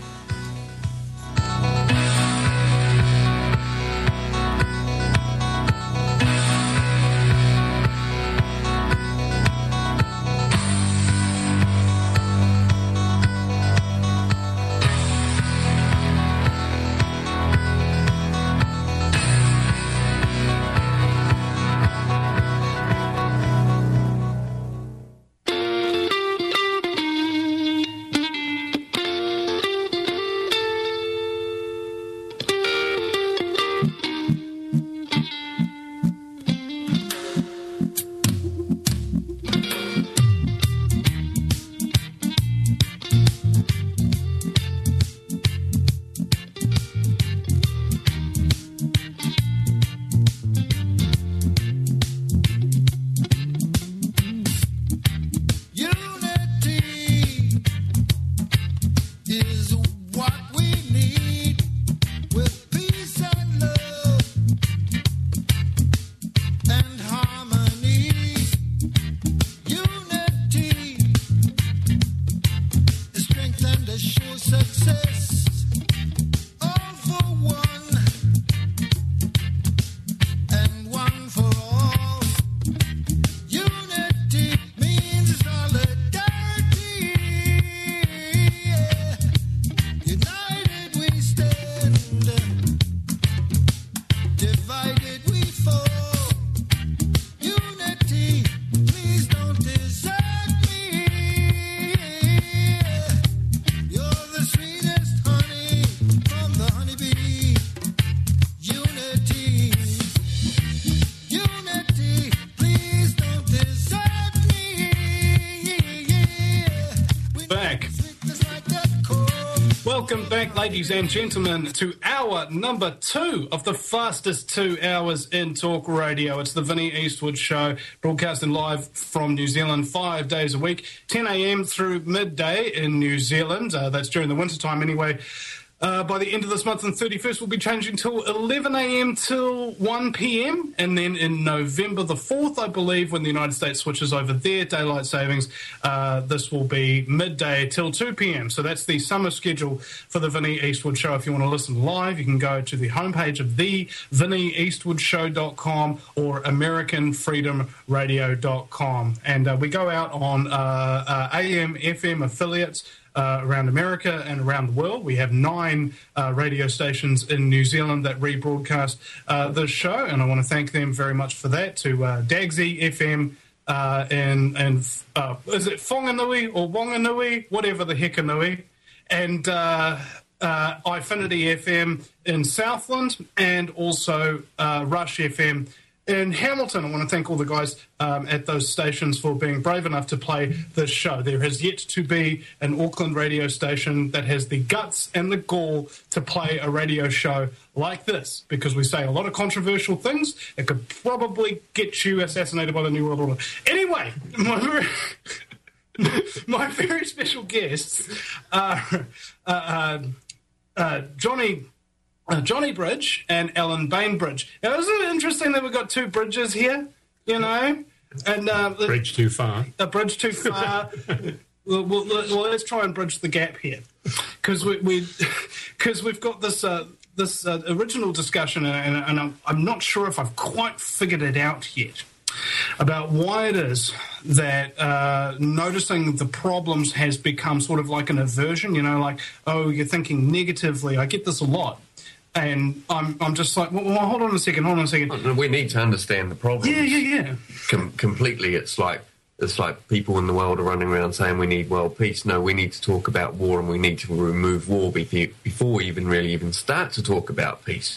Welcome back, ladies and gentlemen, to hour number 2 of the fastest 2 hours in talk radio. It's the Vinny Eastwood Show, broadcasting live from New Zealand 5 days a week, 10 a.m. through midday in New Zealand. That's during the winter time anyway. By the end of this month, on 31st, we'll be changing till 11 a.m. till 1 p.m. And then in November the 4th, I believe, when the United States switches over their daylight savings, this will be midday till 2 p.m. So that's the summer schedule for the Vinny Eastwood Show. If you want to listen live, you can go to the homepage of the VinnyEastwoodShow.com or AmericanFreedomRadio.com. And we go out on AM, FM affiliates around America and around the world. We have 9 radio stations in New Zealand that rebroadcast this show, and I want to thank them very much for that. To Dagsy FM and is it Whanganui or Wanganui, whatever the heckanui, and Ifinity FM in Southland, and also Rush FM in Hamilton. I want to thank all the guys at those stations for being brave enough to play this show. There has yet to be an Auckland radio station that has the guts and the gall to play a radio show like this, because we say a lot of controversial things. It could probably get you assassinated by the New World Order. Anyway, my very special guests are Johnny Bridge and Alan Bainbridge. Now, isn't it interesting that we've got two bridges here, you know? And Bridge too far. A bridge too far. well, let's try and bridge the gap here, because we've got this original discussion, and I'm not sure if I've quite figured it out yet, about why it is that noticing the problems has become sort of like an aversion, you know, like, oh, you're thinking negatively. I get this a lot. And I'm just like, well, hold on a second. We need to understand the problem. Yeah. Completely. It's like people in the world are running around saying we need world peace. No, we need to talk about war, and we need to remove war before we even start to talk about peace.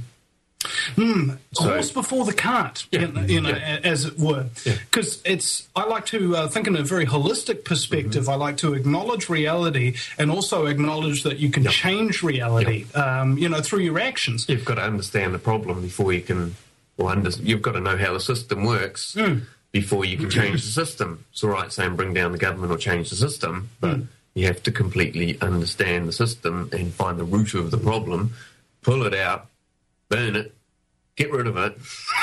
Horse before the cart, as it were. Because I like to think in a very holistic perspective. I like to acknowledge reality and also acknowledge that you can change reality, through your actions. You've got to understand the problem before you can, you've got to know how the system works before you can change the system. It's all right saying bring down the government or change the system, but you have to completely understand the system and find the root of the problem, pull it out, burn it, get rid of it.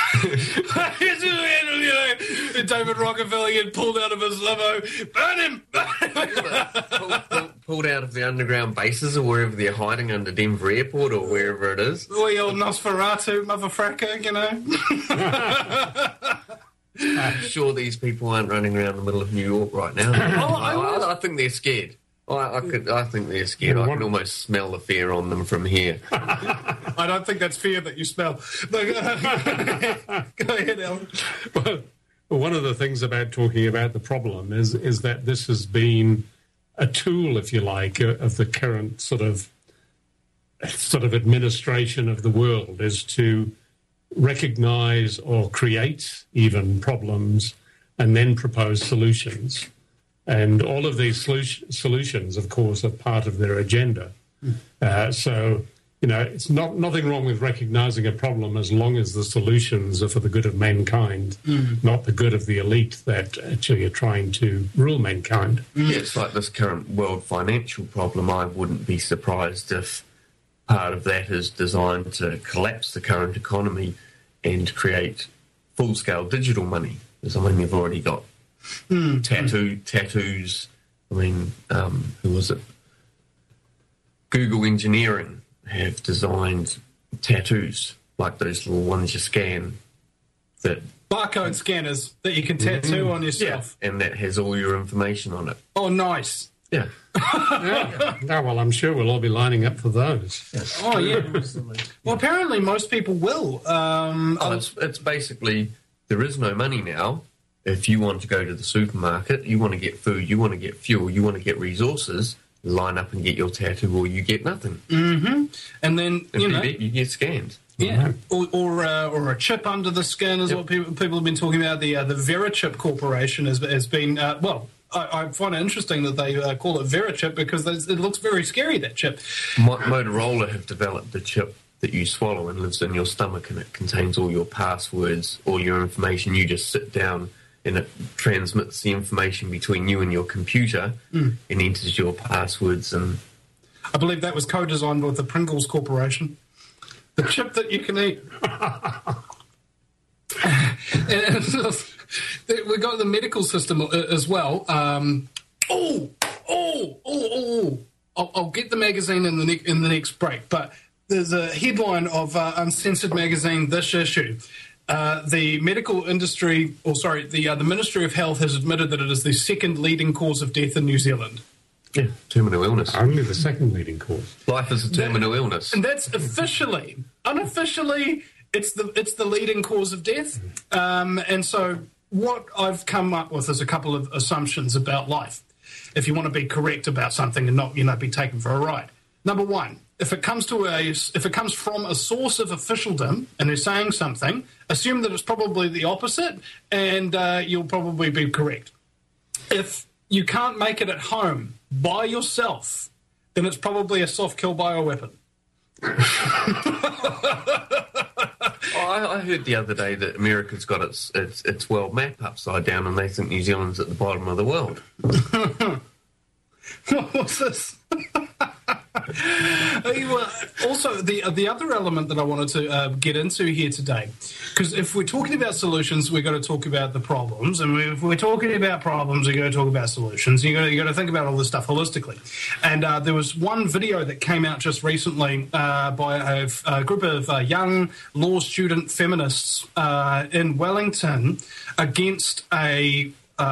David Rockefeller get pulled out of his limo. Burn him! Pulled out of the underground bases or wherever they're hiding under Denver Airport or wherever it is. We old Nosferatu, motherfracker, you know. I'm sure these people aren't running around the middle of New York right now. I think they're scared. I think they're scared. I can almost smell the fear on them from here. I don't think that's fear that you smell. Go ahead, Alan. Well, one of the things about talking about the problem is that this has been a tool, if you like, of the current sort of administration of the world, is to recognise or create even problems and then propose solutions. And all of these solutions, of course, are part of their agenda. So, it's nothing wrong with recognising a problem as long as the solutions are for the good of mankind, not the good of the elite that actually are trying to rule mankind. Yeah, it's like this current world financial problem. I wouldn't be surprised if part of that is designed to collapse the current economy and create full-scale digital money. I mean, you've already got tattoos. I mean, who was it? Google Engineering have designed tattoos, like those little ones you scan. That barcode scanners that you can tattoo on yourself. Yeah, and that has all your information on it. Oh, nice. Yeah. Oh, well, I'm sure we'll all be lining up for those. Yes. Oh, yeah. Well, apparently most people will. It's basically, there is no money now. If you want to go to the supermarket, you want to get food, you want to get fuel, you want to get resources, line up and get your tattoo or you get nothing. Mm-hmm. And then, you get scanned. Yeah, or a chip under the skin is what people have been talking about. The Verichip Corporation has been, I find it interesting that they call it Verichip because it looks very scary, that chip. Motorola have developed the chip that you swallow and lives in your stomach, and it contains all your passwords, all your information. You just sit down and it transmits the information between you and your computer and enters your passwords. And I believe that was co-designed with the Pringles Corporation. The chip that you can eat. We've got the medical system as well. I'll get the magazine in the next break, but there's a headline of Uncensored magazine this issue. The medical industry, the Ministry of Health has admitted that it is the second leading cause of death in New Zealand. Yeah, terminal illness. Only the second leading cause. Life is a terminal illness. And that's officially. Unofficially, it's the leading cause of death. And so what I've come up with is a couple of assumptions about life, if you want to be correct about something and not, be taken for a ride. Number one, if it comes from a source of officialdom and they're saying something, assume that it's probably the opposite, and you'll probably be correct. If you can't make it at home by yourself, then it's probably a soft-kill bioweapon. I heard the other day that America's got its world map upside down, and they think New Zealand's at the bottom of the world. What's this? Also, the other element that I wanted to get into here today, because if we're talking about solutions, we've got to talk about the problems, and if we're talking about problems, we've got to talk about solutions. You got to think about all this stuff holistically. And there was one video that came out just recently by a group of young law student feminists in Wellington against a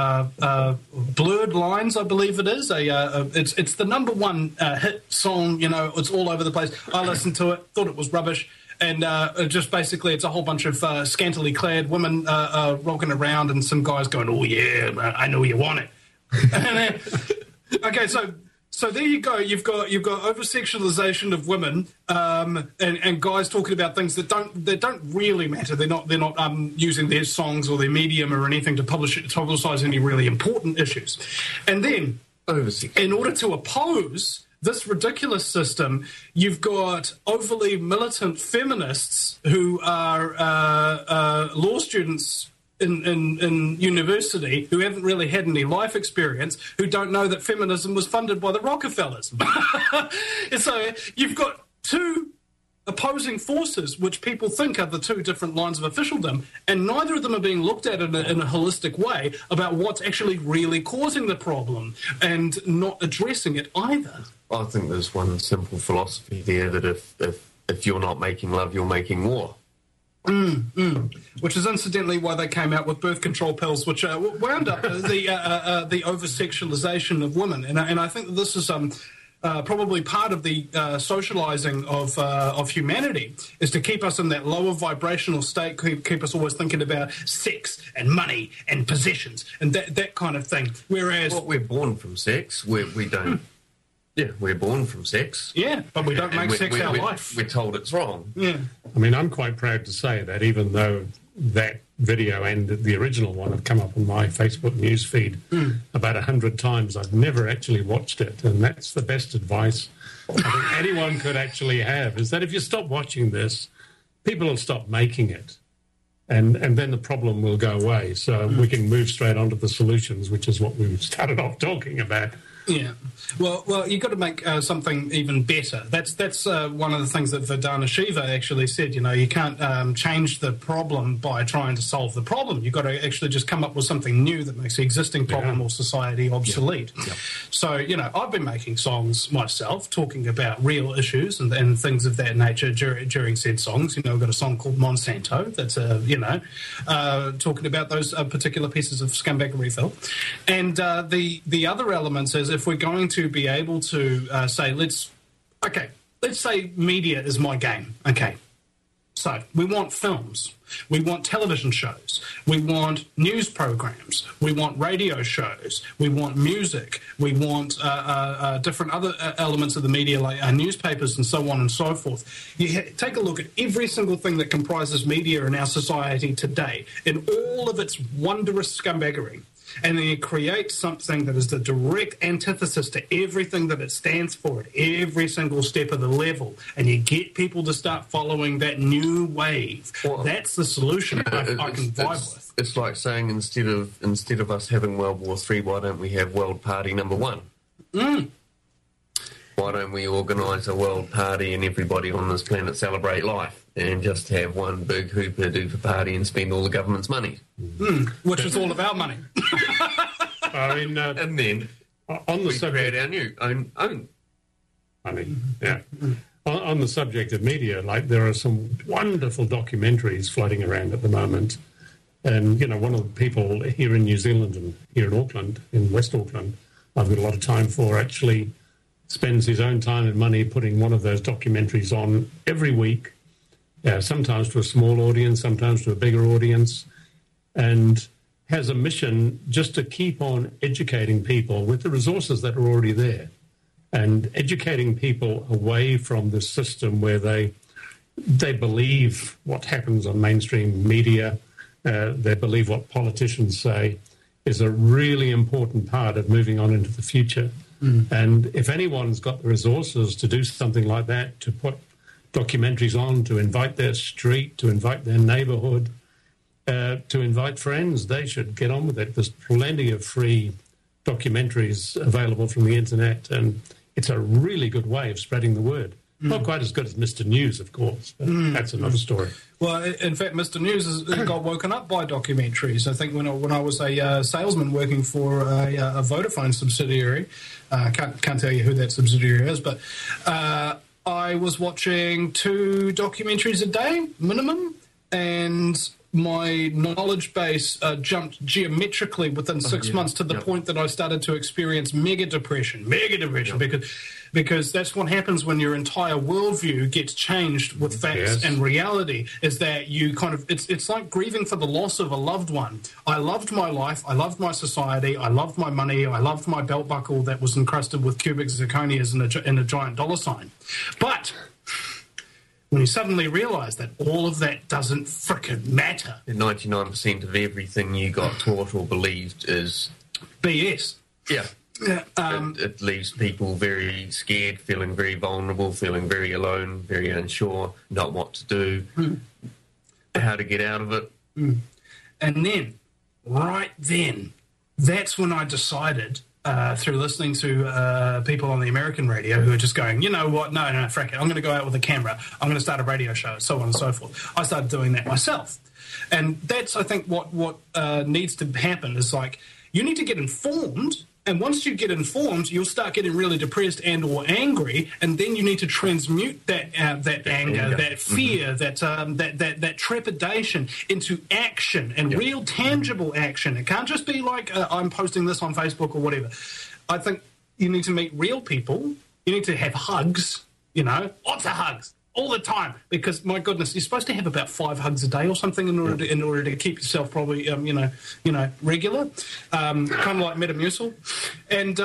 Blurred Lines, I believe it is. It's the number one hit song. You know, it's all over the place. I listened to it, thought it was rubbish, and just basically it's a whole bunch of scantily clad women rocking around, and some guys going, "Oh yeah, I know you want it." And then, okay, so there you go. You've got over sexualization of women, and guys talking about things that don't really matter. They're not using their songs or their medium or anything to publicize any really important issues. And then, in order to oppose this ridiculous system, you've got overly militant feminists who are law students in university who haven't really had any life experience, who don't know that feminism was funded by the Rockefellers. And so you've got two opposing forces which people think are the two different lines of officialdom, and neither of them are being looked at in a holistic way about what's actually really causing the problem and not addressing it either. I think there's one simple philosophy there, that if you're not making love, you're making war. Which is incidentally why they came out with birth control pills, which wound up the over-sexualization of women. And I think that this is probably part of the socializing of humanity, is to keep us in that lower vibrational state, keep us always thinking about sex and money and possessions and that kind of thing. Whereas... Well, we're born from sex. We don't... Yeah, we're born from sex. Yeah, but we don't make sex our life. We're told it's wrong. Yeah. I mean, I'm quite proud to say that even though that video and the original one have come up on my Facebook news feed about 100 times, I've never actually watched it. And that's the best advice I think anyone could actually have, is that if you stop watching this, people will stop making it. And then the problem will go away. So we can move straight on to the solutions, which is what we started off talking about. Yeah, well, you've got to make something even better. That's one of the things that Vedana Shiva actually said. You know, you can't change the problem by trying to solve the problem. You've got to actually just come up with something new that makes the existing problem or society obsolete. Yeah. So, you know, I've been making songs myself talking about real issues and things of that nature during said songs. You know, I've got a song called Monsanto that's, talking about those particular pieces of scumbaggery, Phil. And the other elements is, if we're going to be able to say, let's say media is my game. Okay. So we want films. We want television shows. We want news programs. We want radio shows. We want music. We want different other elements of the media, like newspapers and so on and so forth. You take a look at every single thing that comprises media in our society today, in all of its wondrous scumbaggery. And then you create something that is the direct antithesis to everything that it stands for at every single step of the level. And you get people to start following that new wave. Well, that's the solution I can vibe with. It's like saying instead of us having World War III, why don't we have World Party number 1? Why don't we organise a world party and everybody on this planet celebrate life and just have one big hooper-dooper party and spend all the government's money? Which is all about money. I mean, and then on the subject, create our new own money. Yeah. On the subject of media, like, there are some wonderful documentaries floating around at the moment. And, you know, one of the people here in New Zealand and here in Auckland, in West Auckland, I've got a lot of time for, actually spends his own time and money putting one of those documentaries on every week, sometimes to a small audience, sometimes to a bigger audience, and has a mission just to keep on educating people with the resources that are already there. and educating people away from the system where they believe what happens on mainstream media, they believe what politicians say, is a really important part of moving on into the future. And if anyone's got the resources to do something like that, to put documentaries on, to invite their street, to invite their neighbourhood, to invite friends, they should get on with it. There's plenty of free documentaries available from the internet, and it's a really good way of spreading the word. Not quite as good as Mr. News, of course, but that's another story. Well, in fact, Mr. News has got woken up by documentaries. I think when I was a salesman working for a Vodafone subsidiary, can't tell you who that subsidiary is, but I was watching 2 documentaries a day, minimum, and my knowledge base jumped geometrically within 6 months to the point that I started to experience mega depression, because that's what happens when your entire worldview gets changed with facts and reality, is that you kind of, it's like grieving for the loss of a loved one. I loved my life, I loved my society, I loved my money, I loved my belt buckle that was encrusted with cubic zirconias and a giant dollar sign. But when you suddenly realise that all of that doesn't frickin' matter. 99% of everything you got taught or believed is BS. Yeah. Yeah, it leaves people very scared, feeling very vulnerable, feeling very alone, very unsure, not what to do, how to get out of it. And then, right then, that's when I decided, through listening to people on the American radio who are just going, you know what, no, frack it, I'm going to go out with a camera, I'm going to start a radio show, so on and so forth. I started doing that myself. And that's, I think, what needs to happen is, like, you need to get informed. And once you get informed, you'll start getting really depressed and or angry, and then you need to transmute that anger, that fear, that trepidation into action and real tangible action. It can't just be like I'm posting this on Facebook or whatever. I think you need to meet real people. You need to have hugs. You know, lots of hugs. All the time, because my goodness, you're supposed to have about 5 hugs a day or something in order to keep yourself probably regular, kind of like Metamucil. And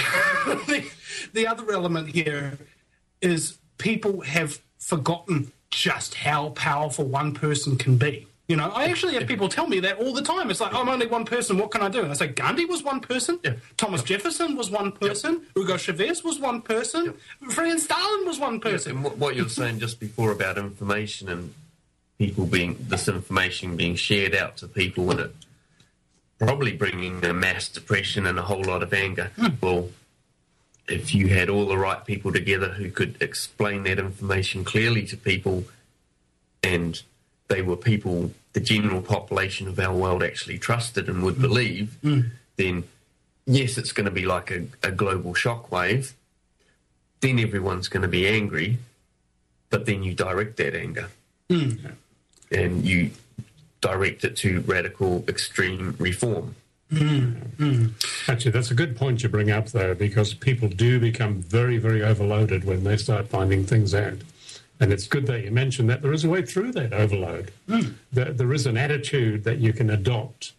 the other element here is people have forgotten just how powerful one person can be. You know, I actually have people tell me that all the time. It's like, I'm only one person, what can I do? And I say, Gandhi was one person. Thomas Jefferson was one person. Hugo Chavez was one person. Friggin' Stalin was one person. And what you were saying just before about information and people this information being shared out to people, and it probably bringing a mass depression and a whole lot of anger. Well, if you had all the right people together who could explain that information clearly to people, and they were people the general population of our world actually trusted and would believe, then yes, it's going to be like a global shockwave. Then everyone's going to be angry, but then you direct that anger. And you direct it to radical, extreme reform. Actually, that's a good point you bring up, though, because people do become very, very overloaded when they start finding things out. And it's good that you mentioned that there is a way through that overload. There is an attitude that you can adopt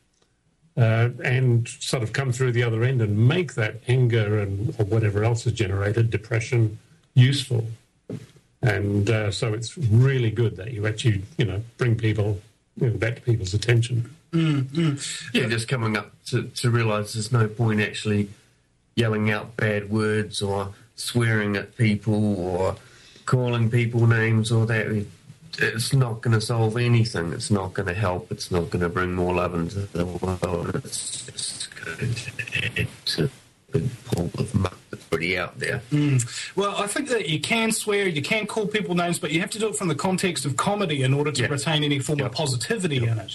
and sort of come through the other end and make that anger or whatever else is generated, depression, useful. And so it's really good that you actually, bring people back to people's attention. Yeah, just coming up to realise there's no point actually yelling out bad words or swearing at people or calling people names or that. It's not going to solve anything. It's not going to help. It's not going to bring more love into the world. It's just going to add to a big pool of muck that's already out there. Well, I think that you can swear, you can call people names, but you have to do it from the context of comedy in order to retain any form of positivity in it,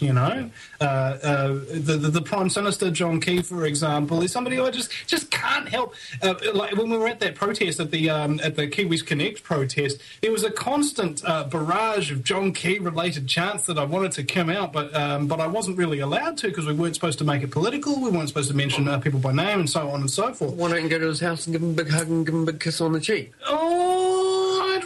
The Prime Minister, John Key, for example, is somebody who I just can't help. Like when we were at that protest, at the Kiwis Connect protest, there was a constant barrage of John Key-related chants that I wanted to come out, but I wasn't really allowed to because we weren't supposed to make it political, we weren't supposed to mention people by name and so on and so forth. Why don't you go to his house and give him a big hug and give him a big kiss on the cheek? Oh, I'd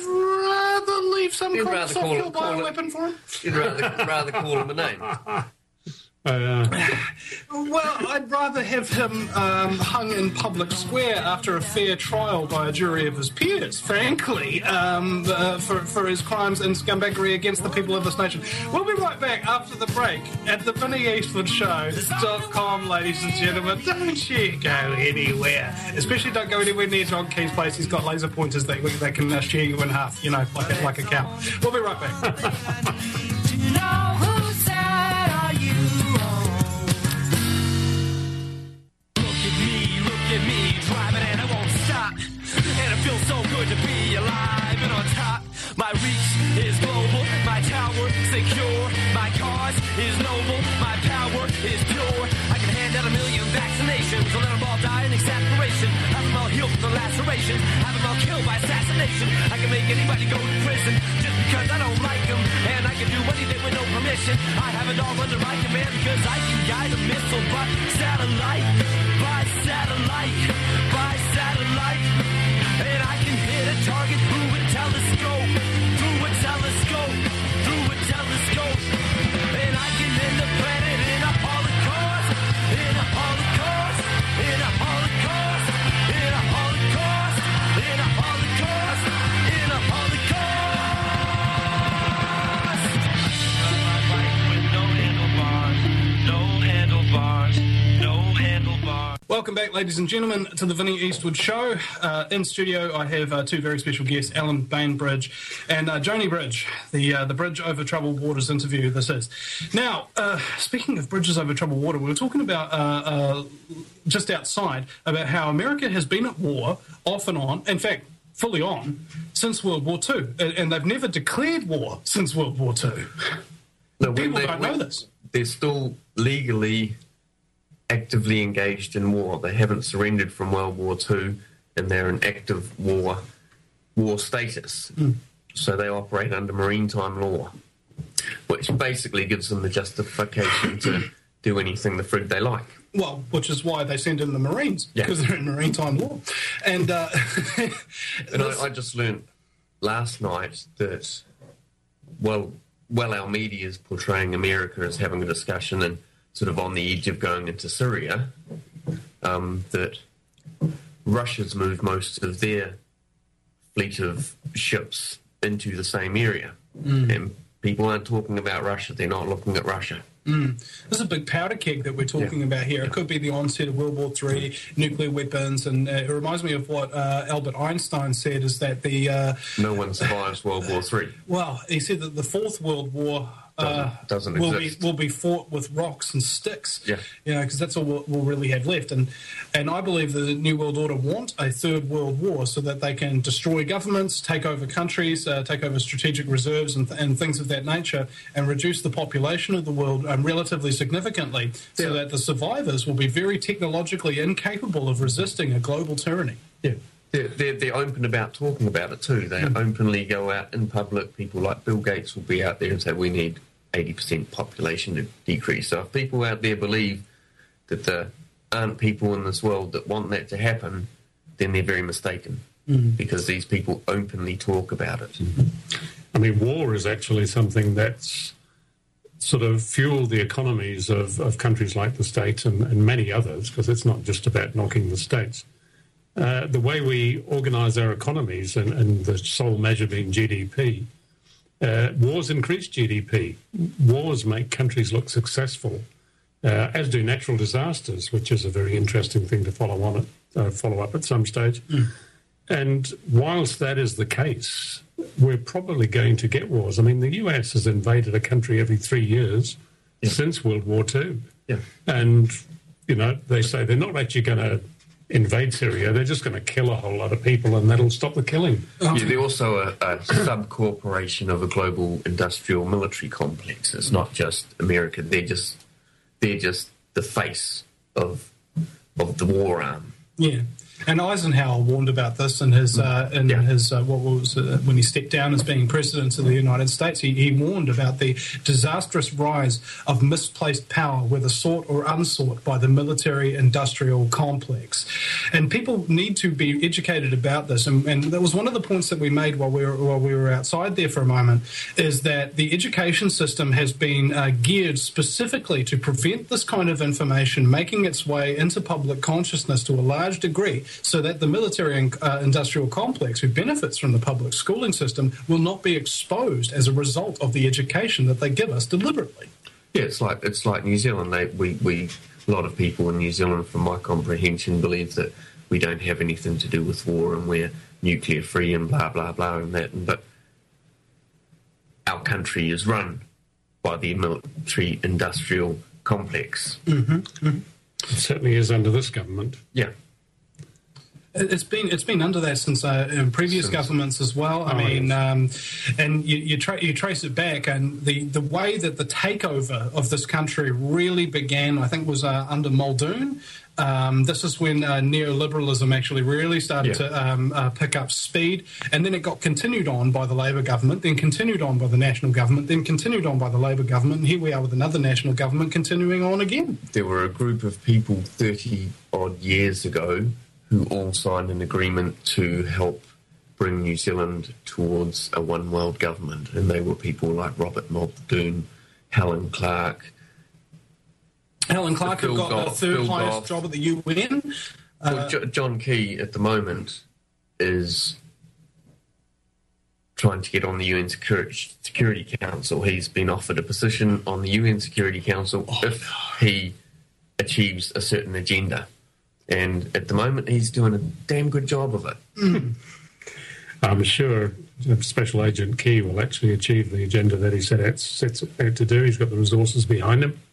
rather leave some kind of soft kill bioweapon for him. You'd rather call him a name. Well, I'd rather have him hung in public square after a fair trial by a jury of his peers, frankly, for his crimes and scumbaggery against the people of this nation. We'll be right back after the break at the VinnyEastwoodShow.com, ladies and gentlemen. Don't you go anywhere. Especially don't go anywhere near John Key's place. He's got laser pointers that can shear you in half, like a cow. We'll be right back. Do you know whose side are you on? Look at me, driving and I won't stop. And it feels so good to be alive and on top. My reach is global, my tower secure. My cause is noble, my power is pure. I can hand out 1 million vaccinations, so let them all die in exasperation. Have them all healed from the lacerations, have them all killed by assassination. I can make anybody go to prison just because I don't like them. And I can do anything with no permission. I have it all under my command because I can guide a missile by satellite. By satellite, by satellite. And I can hit a target through a telescope. Through a telescope. Through a telescope. And I can end the planet in a holocaust. In a holocaust. In a holocaust. In a holocaust. In a holocaust. In a holocaust. My bike with no handlebars. No handlebars. No handlebars. Welcome back, ladies and gentlemen, to the Vinny Eastwood Show. In studio, I have two very special guests, Alan Bainbridge and Joni Bridge, the Bridge Over Troubled Waters interview this is. Now, speaking of bridges over troubled water, we were talking about, just outside, about how America has been at war, off and on, in fact, fully on, since World War II. And they've never declared war since World War II. No, People don't know this. They're still legally actively engaged in war. They haven't surrendered from World War II, and they're in active war status. So they operate under maritime law, which basically gives them the justification to do anything the frig they like. Well, which is why they send in the Marines, because they're in maritime law. And, and I just learned last night that, well, our media is portraying America as having a discussion and sort of on the edge of going into Syria, that Russia's moved most of their fleet of ships into the same area. And people aren't talking about Russia. They're not looking at Russia. This is a big powder keg that we're talking about here. It could be the onset of World War III, nuclear weapons, and it reminds me of what Albert Einstein said, is that the... no one survives World War III. Well, he said that the Fourth World War... doesn't will exist. will be fought with rocks and sticks, Yeah. Because that's all we'll really have left. And I believe the New World Order want a third world war so that they can destroy governments, take over countries, take over strategic reserves and things of that nature, and reduce the population of the world relatively significantly, so that the survivors will be very technologically incapable of resisting a global tyranny. Yeah. They're open about talking about it too. They openly go out in public. People like Bill Gates will be out there and say, we need 80% population decrease. So if people out there believe that there aren't people in this world that want that to happen, then they're very mistaken, because these people openly talk about it. I mean, war is actually something that's sort of fueled the economies of countries like the States and many others, because it's not just about knocking the States. The way we organise our economies and the sole measure being GDP, wars increase GDP. Wars make countries look successful, as do natural disasters, which is a very interesting thing to follow up at some stage. And whilst that is the case, we're probably going to get wars. I mean, the US has invaded a country every 3 years since World War II. Yeah. And, they say they're not actually going to invade Syria, they're just going to kill a whole lot of people and that'll stop the killing. Yeah, they're also a sub-corporation of a global industrial military complex. It's not just America. They're just the face of the war arm. Yeah. And Eisenhower warned about this in his when he stepped down as being president of the United States. He warned about the disastrous rise of misplaced power, whether sought or unsought, by the military-industrial complex. And people need to be educated about this. And that was one of the points that we made while we were outside there for a moment, is that the education system has been geared specifically to prevent this kind of information making its way into public consciousness to a large degree, so that the military and industrial complex, who benefits from the public schooling system, will not be exposed as a result of the education that they give us deliberately. Yeah, it's like New Zealand. A lot of people in New Zealand, from my comprehension, believe that we don't have anything to do with war and we're nuclear free and blah blah blah and that. But our country is run by the military industrial complex. It certainly is under this government. Yeah. It's been under that since in previous governments as well. And you trace it back, and the way that the takeover of this country really began, I think, was under Muldoon. This is when neoliberalism actually really started to pick up speed, and then it got continued on by the Labor government, then continued on by the National government, then continued on by the Labor government, and here we are with another National government continuing on again. There were a group of people 30-odd years ago who all signed an agreement to help bring New Zealand towards a one-world government, and they were people like Robert Muldoon, Helen Clark. Helen Clark, who got the third highest job at the UN. John Key, at the moment, is trying to get on the UN Security Council. He's been offered a position on the UN Security Council if he achieves a certain agenda. And at the moment, he's doing a damn good job of it. I'm sure Special Agent Key will actually achieve the agenda that he sets out to do. He's got the resources behind him.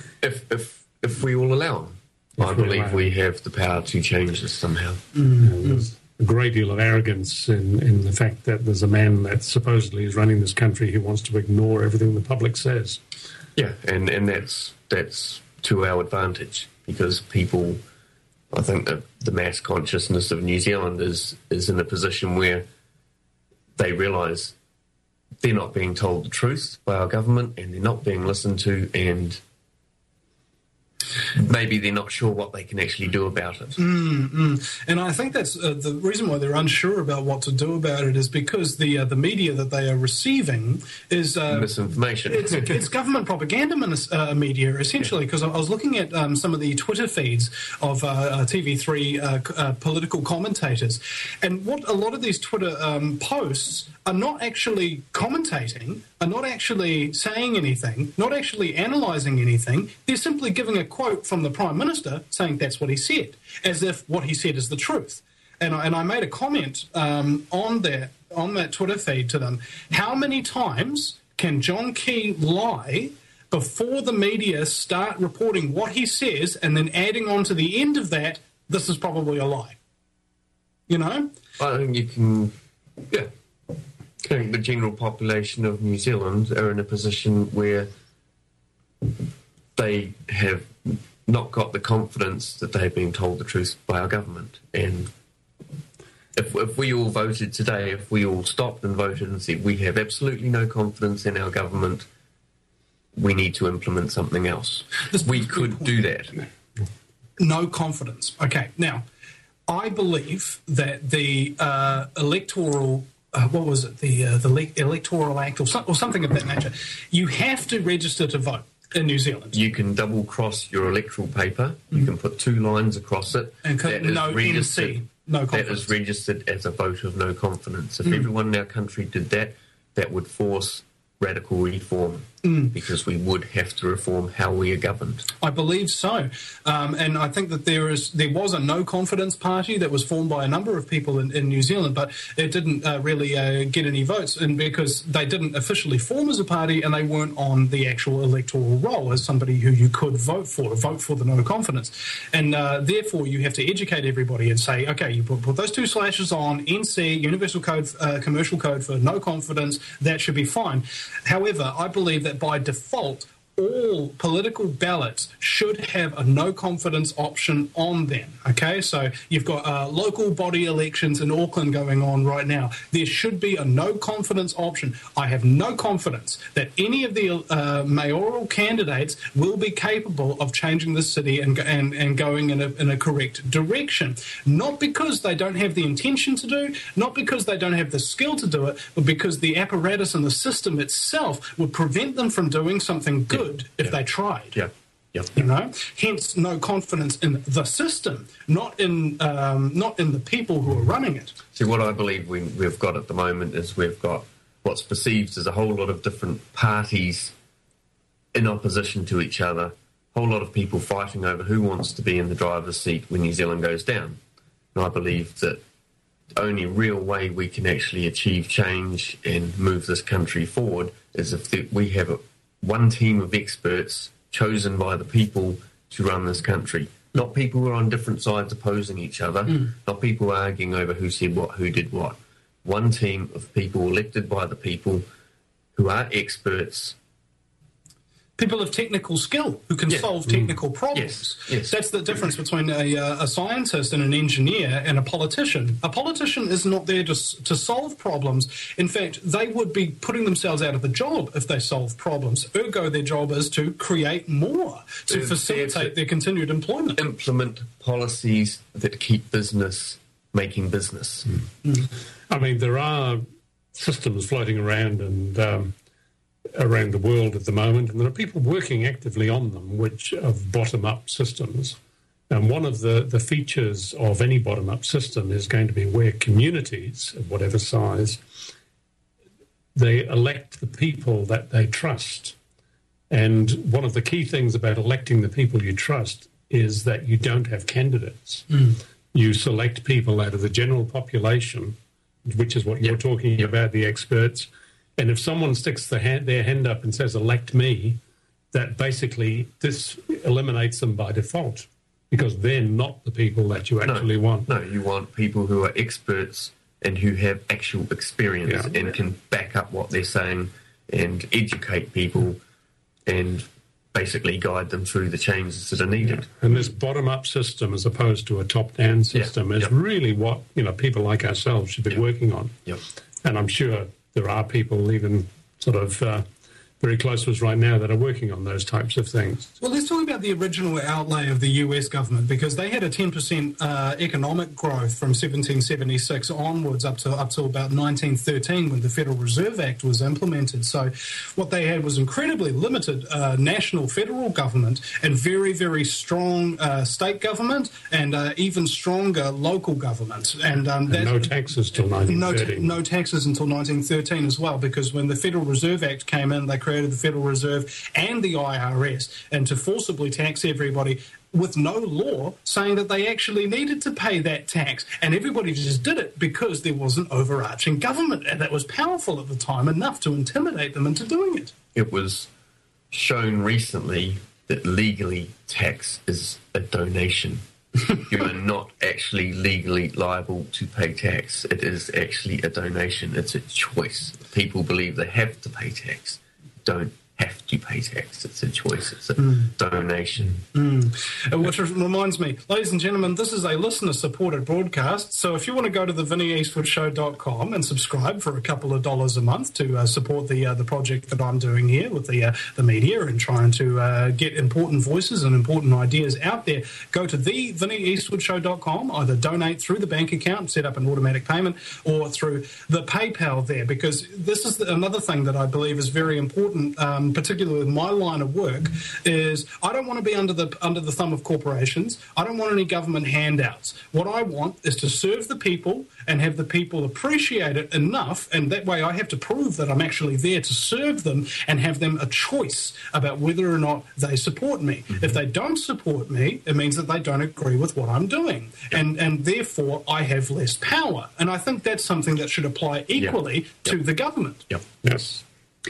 If we all allow him. I believe we have the power to change this somehow. There's a great deal of arrogance in the fact that there's a man that supposedly is running this country who wants to ignore everything the public says. Yeah, and that's to our advantage, because people... I think that the mass consciousness of New Zealand is in a position where they realise they're not being told the truth by our government, and they're not being listened to, and maybe they're not sure what they can actually do about it. And I think that's the reason why they're unsure about what to do about it, is because the media that they are receiving is misinformation. It's government propaganda media, essentially. Because I was looking at some of the Twitter feeds of TV3 political commentators, and what a lot of these Twitter posts are not actually commentating, are not actually saying anything, not actually analysing anything. They're simply giving a quote from the Prime Minister saying that's what he said, as if what he said is the truth. And I made a comment on that Twitter feed to them. How many times can John Key lie before the media start reporting what he says, and then adding on to the end of that, this is probably a lie? You know? I think you can... Yeah. I think the general population of New Zealand are in a position where they have not got the confidence that they've been told the truth by our government. And if we all voted today, if we all stopped and voted and said we have absolutely no confidence in our government, we need to implement something else, we could do that. No confidence. Okay, now, I believe that the electoral... what was it? The Electoral Act or something of that nature. You have to register to vote in New Zealand. You can double cross your electoral paper. You can put 2 lines across it. And no NC, no confidence. That is registered as a vote of no confidence. If everyone in our country did that, that would force radical reform, because we would have to reform how we are governed. I believe so. And I think that there was a no-confidence party that was formed by a number of people in New Zealand, but it didn't really get any votes, and because they didn't officially form as a party and they weren't on the actual electoral roll as somebody who you could vote for the no-confidence. And therefore, you have to educate everybody and say, okay, you put those 2 slashes on, NC, Universal Code, Commercial Code for no confidence, that should be fine. However, I believe that by default, all political ballots should have a no confidence option on them. Okay, so you've got local body elections in Auckland going on right now. There should be a no confidence option. I have no confidence that any of the mayoral candidates will be capable of changing the city and going in a correct direction. Not because they don't have the intention to do, not because they don't have the skill to do it, but because the apparatus and the system itself would prevent them from doing something good if they tried. You know, hence no confidence in the system, not in the people who are running it. See, what I believe we've got at the moment is we've got what's perceived as a whole lot of different parties in opposition to each other, a whole lot of people fighting over who wants to be in the driver's seat when New Zealand goes down. And I believe that the only real way we can actually achieve change and move this country forward is if we have one team of experts chosen by the people to run this country. Not people who are on different sides opposing each other, not people arguing over who said what, who did what. One team of people elected by the people who are experts. People of technical skill who can solve technical problems. Yes. That's the difference between a scientist and an engineer and a politician. A politician is not there to solve problems. In fact, they would be putting themselves out of the job if they solve problems. Ergo, their job is to create more, to facilitate their continued employment. Implement policies that keep business making business. I mean, there are systems floating around and around the world at the moment, and there are people working actively on them, which are bottom-up systems. And one of the features of any bottom-up system is going to be where communities, of whatever size, they elect the people that they trust. And one of the key things about electing the people you trust is that you don't have candidates. You select people out of the general population, which is what you're talking about, the experts. And if someone sticks their hand up and says, elect me, that basically this eliminates them by default because they're not the people that you actually want. No, you want people who are experts and who have actual experience and can back up what they're saying and educate people and basically guide them through the changes that are needed. And this bottom-up system as opposed to a top-down system is really what people like ourselves should be working on. And I'm sure there are people even sort of very close to us right now that are working on those types of things. Well, let's talk about the original outlay of the US government, because they had a 10% economic growth from 1776 onwards up to about 1913 when the Federal Reserve Act was implemented. So what they had was incredibly limited national federal government and very, very strong state government and even stronger local government. And no taxes till 1913. No taxes until 1913 as well, because when the Federal Reserve Act came in, they created the Federal Reserve and the IRS, and to forcibly tax everybody with no law saying that they actually needed to pay that tax. And everybody just did it because there was an overarching government, and that was powerful at the time, enough to intimidate them into doing it. It was shown recently that legally tax is a donation. You are not actually legally liable to pay tax. It is actually a donation. It's a choice. People believe they have to pay tax. Don't have to pay tax. It's a choice. It's a donation. Which reminds me, ladies and gentlemen, this is a listener-supported broadcast, so if you want to go to the VinnyEastwoodshow.com and subscribe for a couple of dollars a month to support the project that I'm doing here with the media and trying to get important voices and important ideas out there, go to the VinnyEastwoodshow.com, either donate through the bank account, set up an automatic payment, or through the PayPal there, because this is another thing that I believe is very important, particularly with my line of work, is I don't want to be under the thumb of corporations. I don't want any government handouts. What I want is to serve the people and have the people appreciate it enough, and that way I have to prove that I'm actually there to serve them and have them a choice about whether or not they support me. If they don't support me, it means that they don't agree with what I'm doing, and therefore I have less power. And I think that's something that should apply equally to the government. Yes.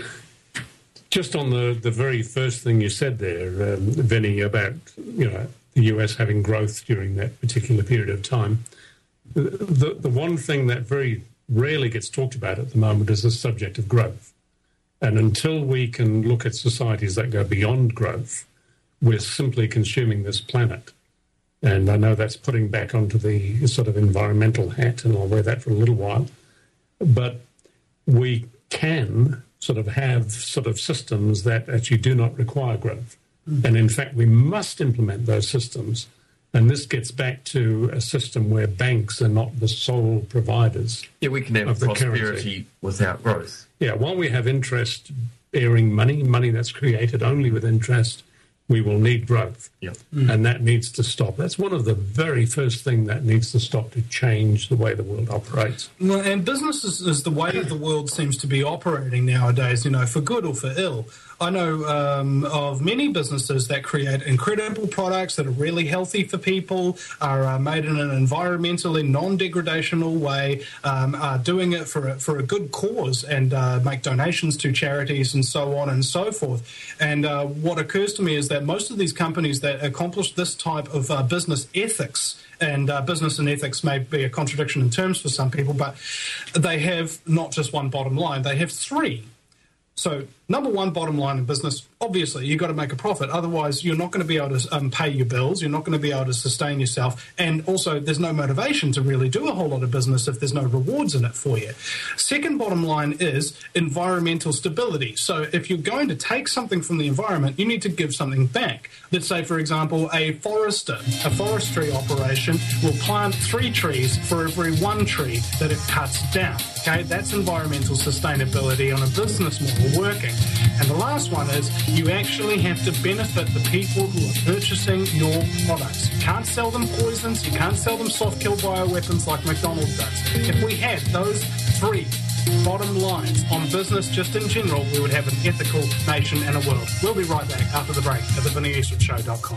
Just on the very first thing you said there, Vinny, about the US having growth during that particular period of time, the one thing that very rarely gets talked about at the moment is the subject of growth. And until we can look at societies that go beyond growth, we're simply consuming this planet. And I know that's putting back onto the sort of environmental hat, and I'll wear that for a little while. But we can sort of have sort of systems that actually do not require growth. And in fact, we must implement those systems. And this gets back to a system where banks are not the sole providers. Yeah, we can have prosperity without growth. Yeah, while we have interest-bearing money that's created only with interest, we will need growth. Yep. And that needs to stop. That's one of the very first things that needs to stop to change the way the world operates. Well, and business is the way the world seems to be operating nowadays, for good or for ill. I know of many businesses that create incredible products that are really healthy for people, are made in an environmentally non-degradational way, are doing it for a good cause, and make donations to charities and so on and so forth. And what occurs to me is that most of these companies that accomplish this type of business ethics, and business and ethics may be a contradiction in terms for some people, but they have not just one bottom line, they have three. So, number one bottom line in business, obviously, you've got to make a profit. Otherwise, you're not going to be able to pay your bills. You're not going to be able to sustain yourself. And also, there's no motivation to really do a whole lot of business if there's no rewards in it for you. Second bottom line is environmental stability. So, if you're going to take something from the environment, you need to give something back. Let's say, for example, a forestry operation will plant 3 trees for every 1 tree that it cuts down. Okay, that's environmental sustainability on a business model working. And the last one is you actually have to benefit the people who are purchasing your products. You can't sell them poisons, you can't sell them soft kill bioweapons like McDonald's does. If we had those 3 bottom lines on business just in general, we would have an ethical nation and a world. We'll be right back after the break at theVinnieEastwoodshow.com.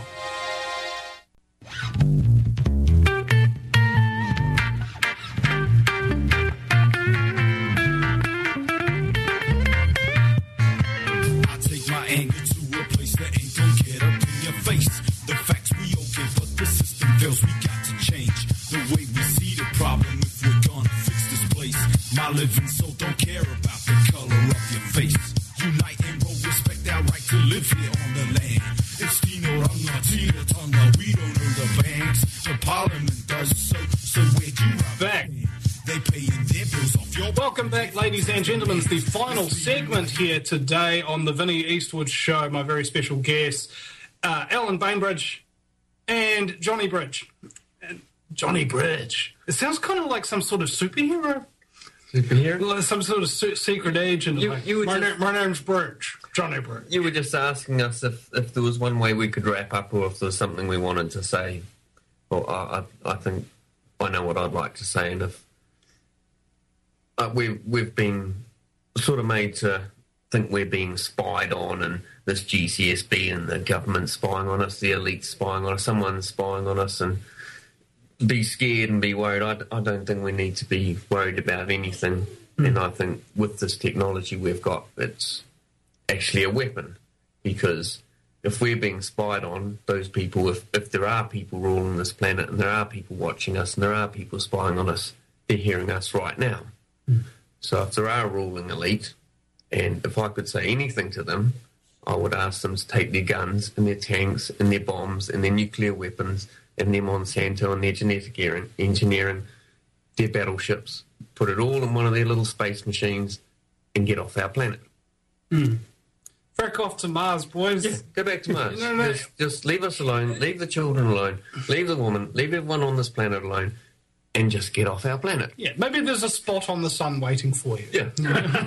Living so don't care about the color of your face. Unite and roll, respect our right to live here on the land. It's Tino Ranga, Tina Tonga. We don't own the banks. The parliament does so where'd you back? They paying their bills off your... Welcome back, ladies and gentlemen. It's the final segment here today on the Vinnie Eastwood Show. My very special guests, Alan Bainbridge and Johnny Bridge. Johnny Bridge. It sounds kind of like some sort of superhero. Some sort of secret agent. My name's Bridge, Johnny Bridge. You were just asking us if there was one way we could wrap up, or if there was something we wanted to say. Well, I think I know what I'd like to say, and if we've been sort of made to think we're being spied on, and this GCSB and the government spying on us, the elite spying on us, someone's spying on us, and be scared and be worried. I don't think we need to be worried about anything. And I think with this technology we've got, it's actually a weapon. Because if we're being spied on, those people, if there are people ruling this planet, and there are people watching us, and there are people spying on us, they're hearing us right now. So if there are a ruling elite, and if I could say anything to them, I would ask them to take their guns and their tanks and their bombs and their nuclear weapons and their Monsanto and their genetic engineering, their battleships, put it all in one of their little space machines and get off our planet. Frick off to Mars, boys. Yeah, go back to Mars. Just leave us alone, leave the children alone, leave the woman, leave everyone on this planet alone, and just get off our planet. Yeah, maybe there's a spot on the sun waiting for you. Yeah.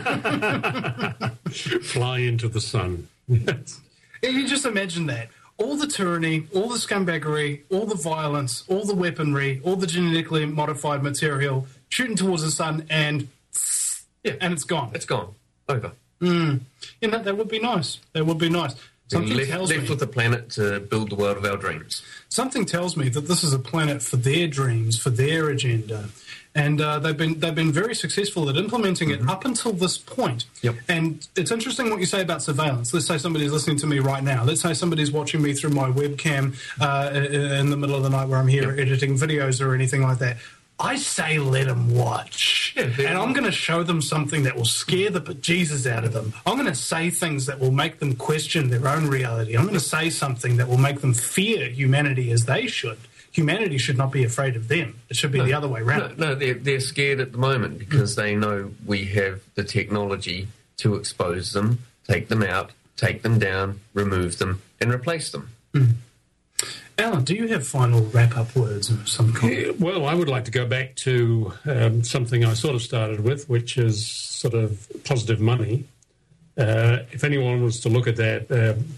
Fly into the sun. You just imagine that. All the tyranny, all the scumbaggery, all the violence, all the weaponry, all the genetically modified material shooting towards the sun, and it's gone. It's gone. Over. That would be nice. That would be nice. Something tells me with the planet to build the world of our dreams. Something tells me that this is a planet for their dreams, for their agenda. And they've been very successful at implementing it up until this point. Yep. And it's interesting what you say about surveillance. Let's say somebody's listening to me right now. Let's say somebody's watching me through my webcam in the middle of the night where I'm here editing videos or anything like that. I say let them watch. and I'm going to show them something that will scare the bejesus out of them. I'm going to say things that will make them question their own reality. I'm going to say something that will make them fear humanity as they should. Humanity should not be afraid of them. It should be the other way around. No, they're scared at the moment because they know we have the technology to expose them, take them out, take them down, remove them, and replace them. Alan, do you have final wrap-up words of some kind? Well, I would like to go back to something I sort of started with, which is sort of positive money. If anyone was to look at that,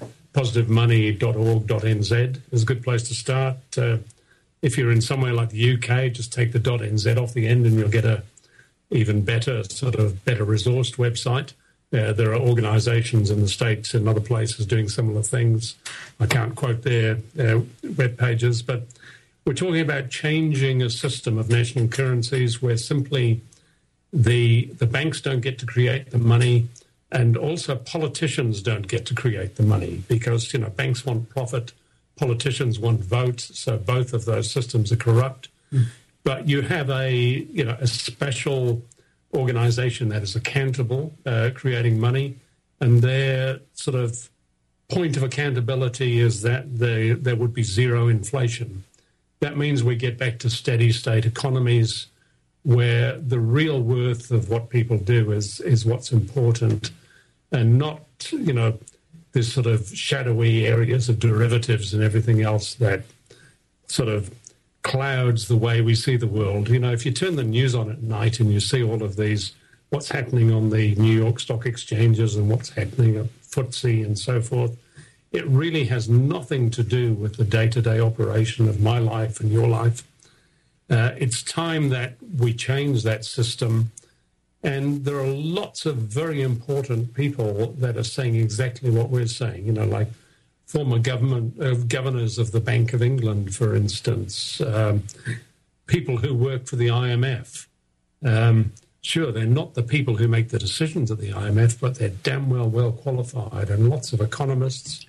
positivemoney.org.nz is a good place to start. If you're in somewhere like the UK, just take the .nz off the end and you'll get a even better, better resourced website. There are organisations in the States and other places doing similar things. I can't quote their web pages, but we're talking about changing a system of national currencies where simply the banks don't get to create the money, and also politicians don't get to create the money because, banks want profit, politicians want votes, so both of those systems are corrupt. But you have a special organisation that is accountable, creating money, and their sort of point of accountability is that there would be zero inflation. That means we get back to steady state economies where the real worth of what people do is what's important, and not, this sort of shadowy areas of derivatives and everything else that sort of clouds the way we see the world. If you turn the news on at night and you see all of these, what's happening on the New York Stock Exchanges and what's happening at FTSE and so forth, it really has nothing to do with the day-to-day operation of my life and your life. It's time that we change that system. And there are lots of very important people that are saying exactly what we're saying, like former governors of the Bank of England, for instance, people who work for the IMF. Sure, they're not the people who make the decisions at the IMF, but they're damn well qualified, and lots of economists.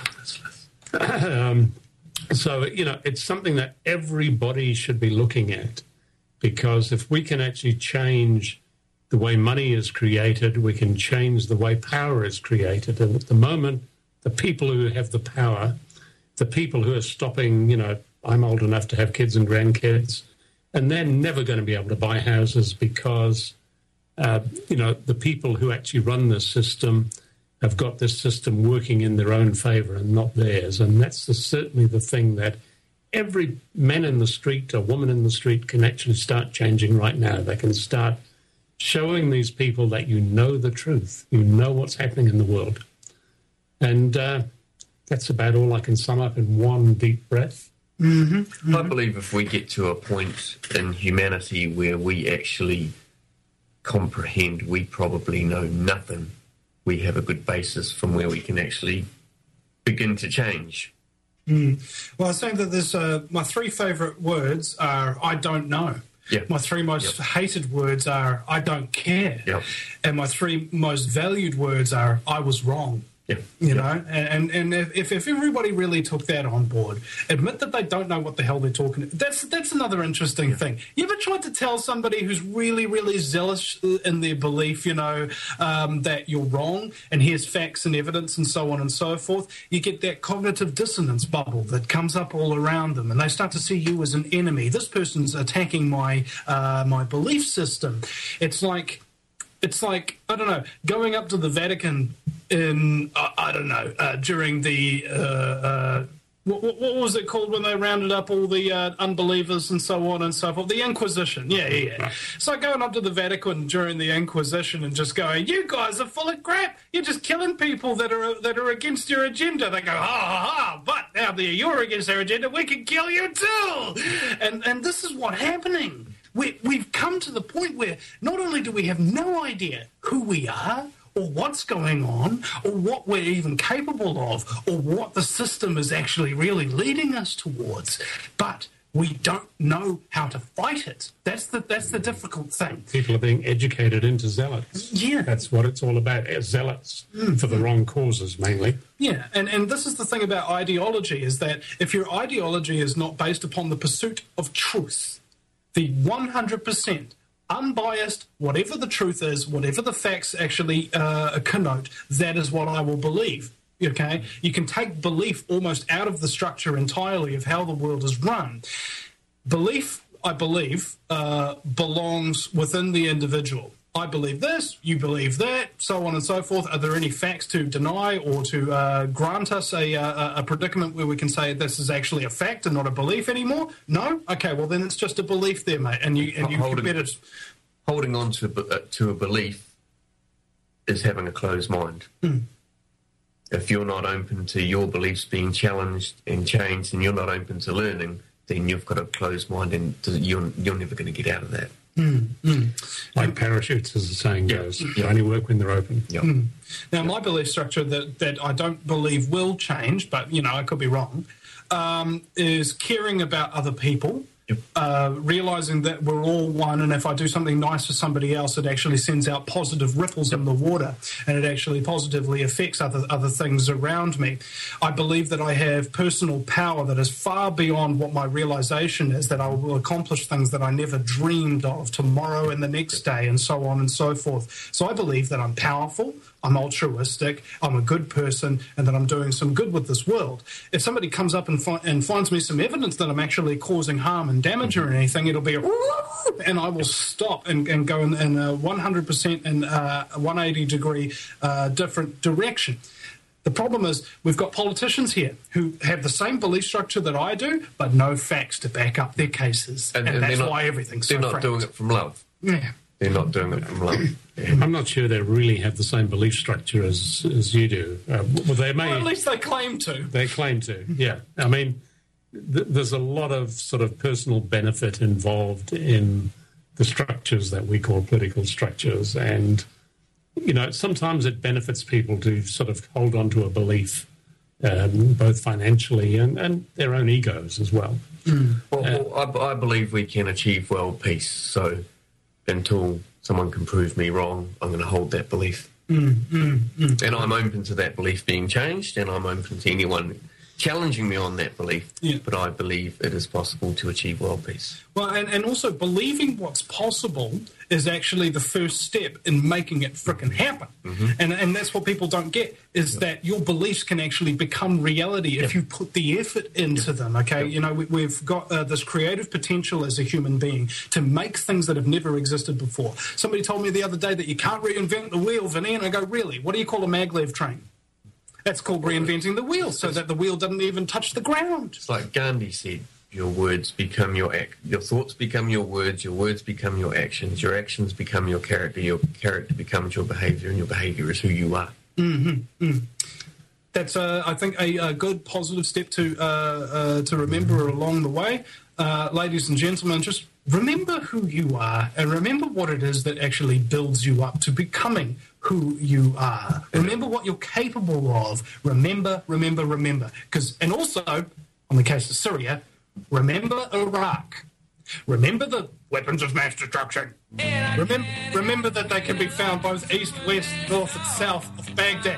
So, it's something that everybody should be looking at, because if we can actually change the way money is created, we can change the way power is created. And at the moment, the people who have the power, the people who are stopping, I'm old enough to have kids and grandkids, and they're never going to be able to buy houses because, the people who actually run this system have got this system working in their own favour and not theirs. And that's certainly the thing that every man in the street or woman in the street can actually start changing right now. They can start showing these people that the truth, what's happening in the world. And that's about all I can sum up in one deep breath. I believe if we get to a point in humanity where we actually comprehend we probably know nothing, we have a good basis from where we can actually begin to change. Well, I was saying that there's my three favourite words are I don't know. Yeah. My three most hated words are I don't care. Yep. And my three most valued words are I was wrong. Yeah. And if everybody really took that on board, admit that they don't know what the hell they're talking about. That's another interesting thing. You ever tried to tell somebody who's really, really zealous in their belief, that you're wrong, and here's facts and evidence and so on and so forth? You get that cognitive dissonance bubble that comes up all around them, and they start to see you as an enemy. This person's attacking my belief system. It's like, I don't know, going up to the Vatican in, during the, what was it called when they rounded up all the unbelievers and so on and so forth? The Inquisition, yeah. So going up to the Vatican during the Inquisition and just going, you guys are full of crap. You're just killing people that are against your agenda. They go, ha, but now that you're against their agenda, we can kill you too. And this is what's happening. We've come to the point where not only do we have no idea who we are or what's going on or what we're even capable of or what the system is actually really leading us towards, but we don't know how to fight it. That's the difficult thing. People are being educated into zealots. Yeah. That's what it's all about, zealots for the wrong causes mainly. Yeah, and this is the thing about ideology, is that if your ideology is not based upon the pursuit of truth, the 100% unbiased, whatever the truth is, whatever the facts actually connote, that is what I will believe. Okay? You can take belief almost out of the structure entirely of how the world is run. Belief, I believe, belongs within the individual. I believe this, you believe that, so on and so forth. Are there any facts to deny or to grant us a predicament where we can say this is actually a fact and not a belief anymore? No? Okay, well then it's just a belief there, mate. And you better... Holding on to a belief is having a closed mind. If you're not open to your beliefs being challenged and changed and you're not open to learning, then you've got a closed mind and you're never going to get out of that. Like parachutes, as the saying goes. You only work when they're open. Now, my belief structure that I don't believe will change, but, I could be wrong, is caring about other people, realising that we're all one, and if I do something nice for somebody else, it actually sends out positive ripples in the water, and it actually positively affects other things around me. I believe that I have personal power that is far beyond what my realisation is, that I will accomplish things that I never dreamed of tomorrow and the next day, and so on and so forth. So I believe that I'm powerful, I'm altruistic, I'm a good person, and that I'm doing some good with this world. If somebody comes up and finds me some evidence that I'm actually causing harm and damage or anything, it'll be and I will stop and go in a 100% and 180-degree different direction. The problem is we've got politicians here who have the same belief structure that I do, but no facts to back up their cases. And that's why everything's so They're not doing it from love. Yeah. They're not doing it from love. I'm not sure they really have the same belief structure as you do. Well, they may. Well, at least they claim to. They claim to, yeah. I mean, there's a lot of sort of personal benefit involved in the structures that we call political structures. And, sometimes it benefits people to sort of hold on to a belief, both financially and their own egos as well. Well, I believe we can achieve world peace. So until someone can prove me wrong, I'm going to hold that belief. And I'm open to that belief being changed, and I'm open to anyone challenging me on that belief. But I believe it is possible to achieve world peace. Well, and also believing what's possible is actually the first step in making it frickin' happen. And that's what people don't get, is that your beliefs can actually become reality if you put the effort into them, okay? We've got this creative potential as a human being to make things that have never existed before. Somebody told me the other day that you can't reinvent the wheel, Vinny, and I go, really? What do you call a maglev train? That's called reinventing the wheel, so that the wheel doesn't even touch the ground. It's like Gandhi said, your words become your thoughts become your words become your actions become your character becomes your behaviour, and your behaviour is who you are. That's, I think, a good positive step to remember along the way. Ladies and gentlemen, just remember who you are, and remember what it is that actually builds you up to becoming who you are. Remember what you're capable of. Remember. And also, on the case of Syria, remember Iraq. Remember the weapons of mass destruction. Remember that they can be found both east, west, north and south of Baghdad.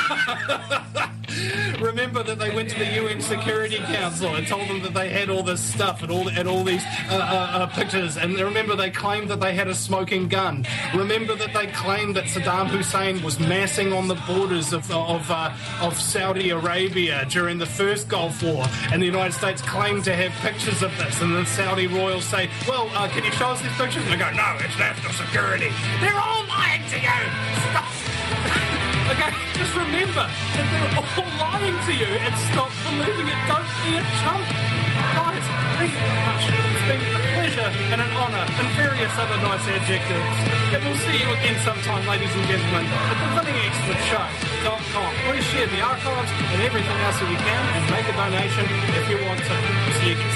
Remember that they went to the UN Security Council and told them that they had all this stuff and all these pictures. And remember they claimed that they had a smoking gun. Remember that they claimed that Saddam Hussein was massing on the borders of Saudi Arabia during the first Gulf War. And the United States claimed to have pictures of this. And the Saudi royals say, well, can you show us these pictures? And they go, no, it's national security. They're all lying to you. Stop. Okay, just remember that they're all lying to you and stop believing it. Don't be a chump. Guys, thank you very much. It's been a pleasure and an honour and various other nice adjectives. And we'll see you again sometime, ladies and gentlemen, at the VinnyEastwoodShow.com. Please share the archives and everything else that you can and make a donation if you want to. See you again.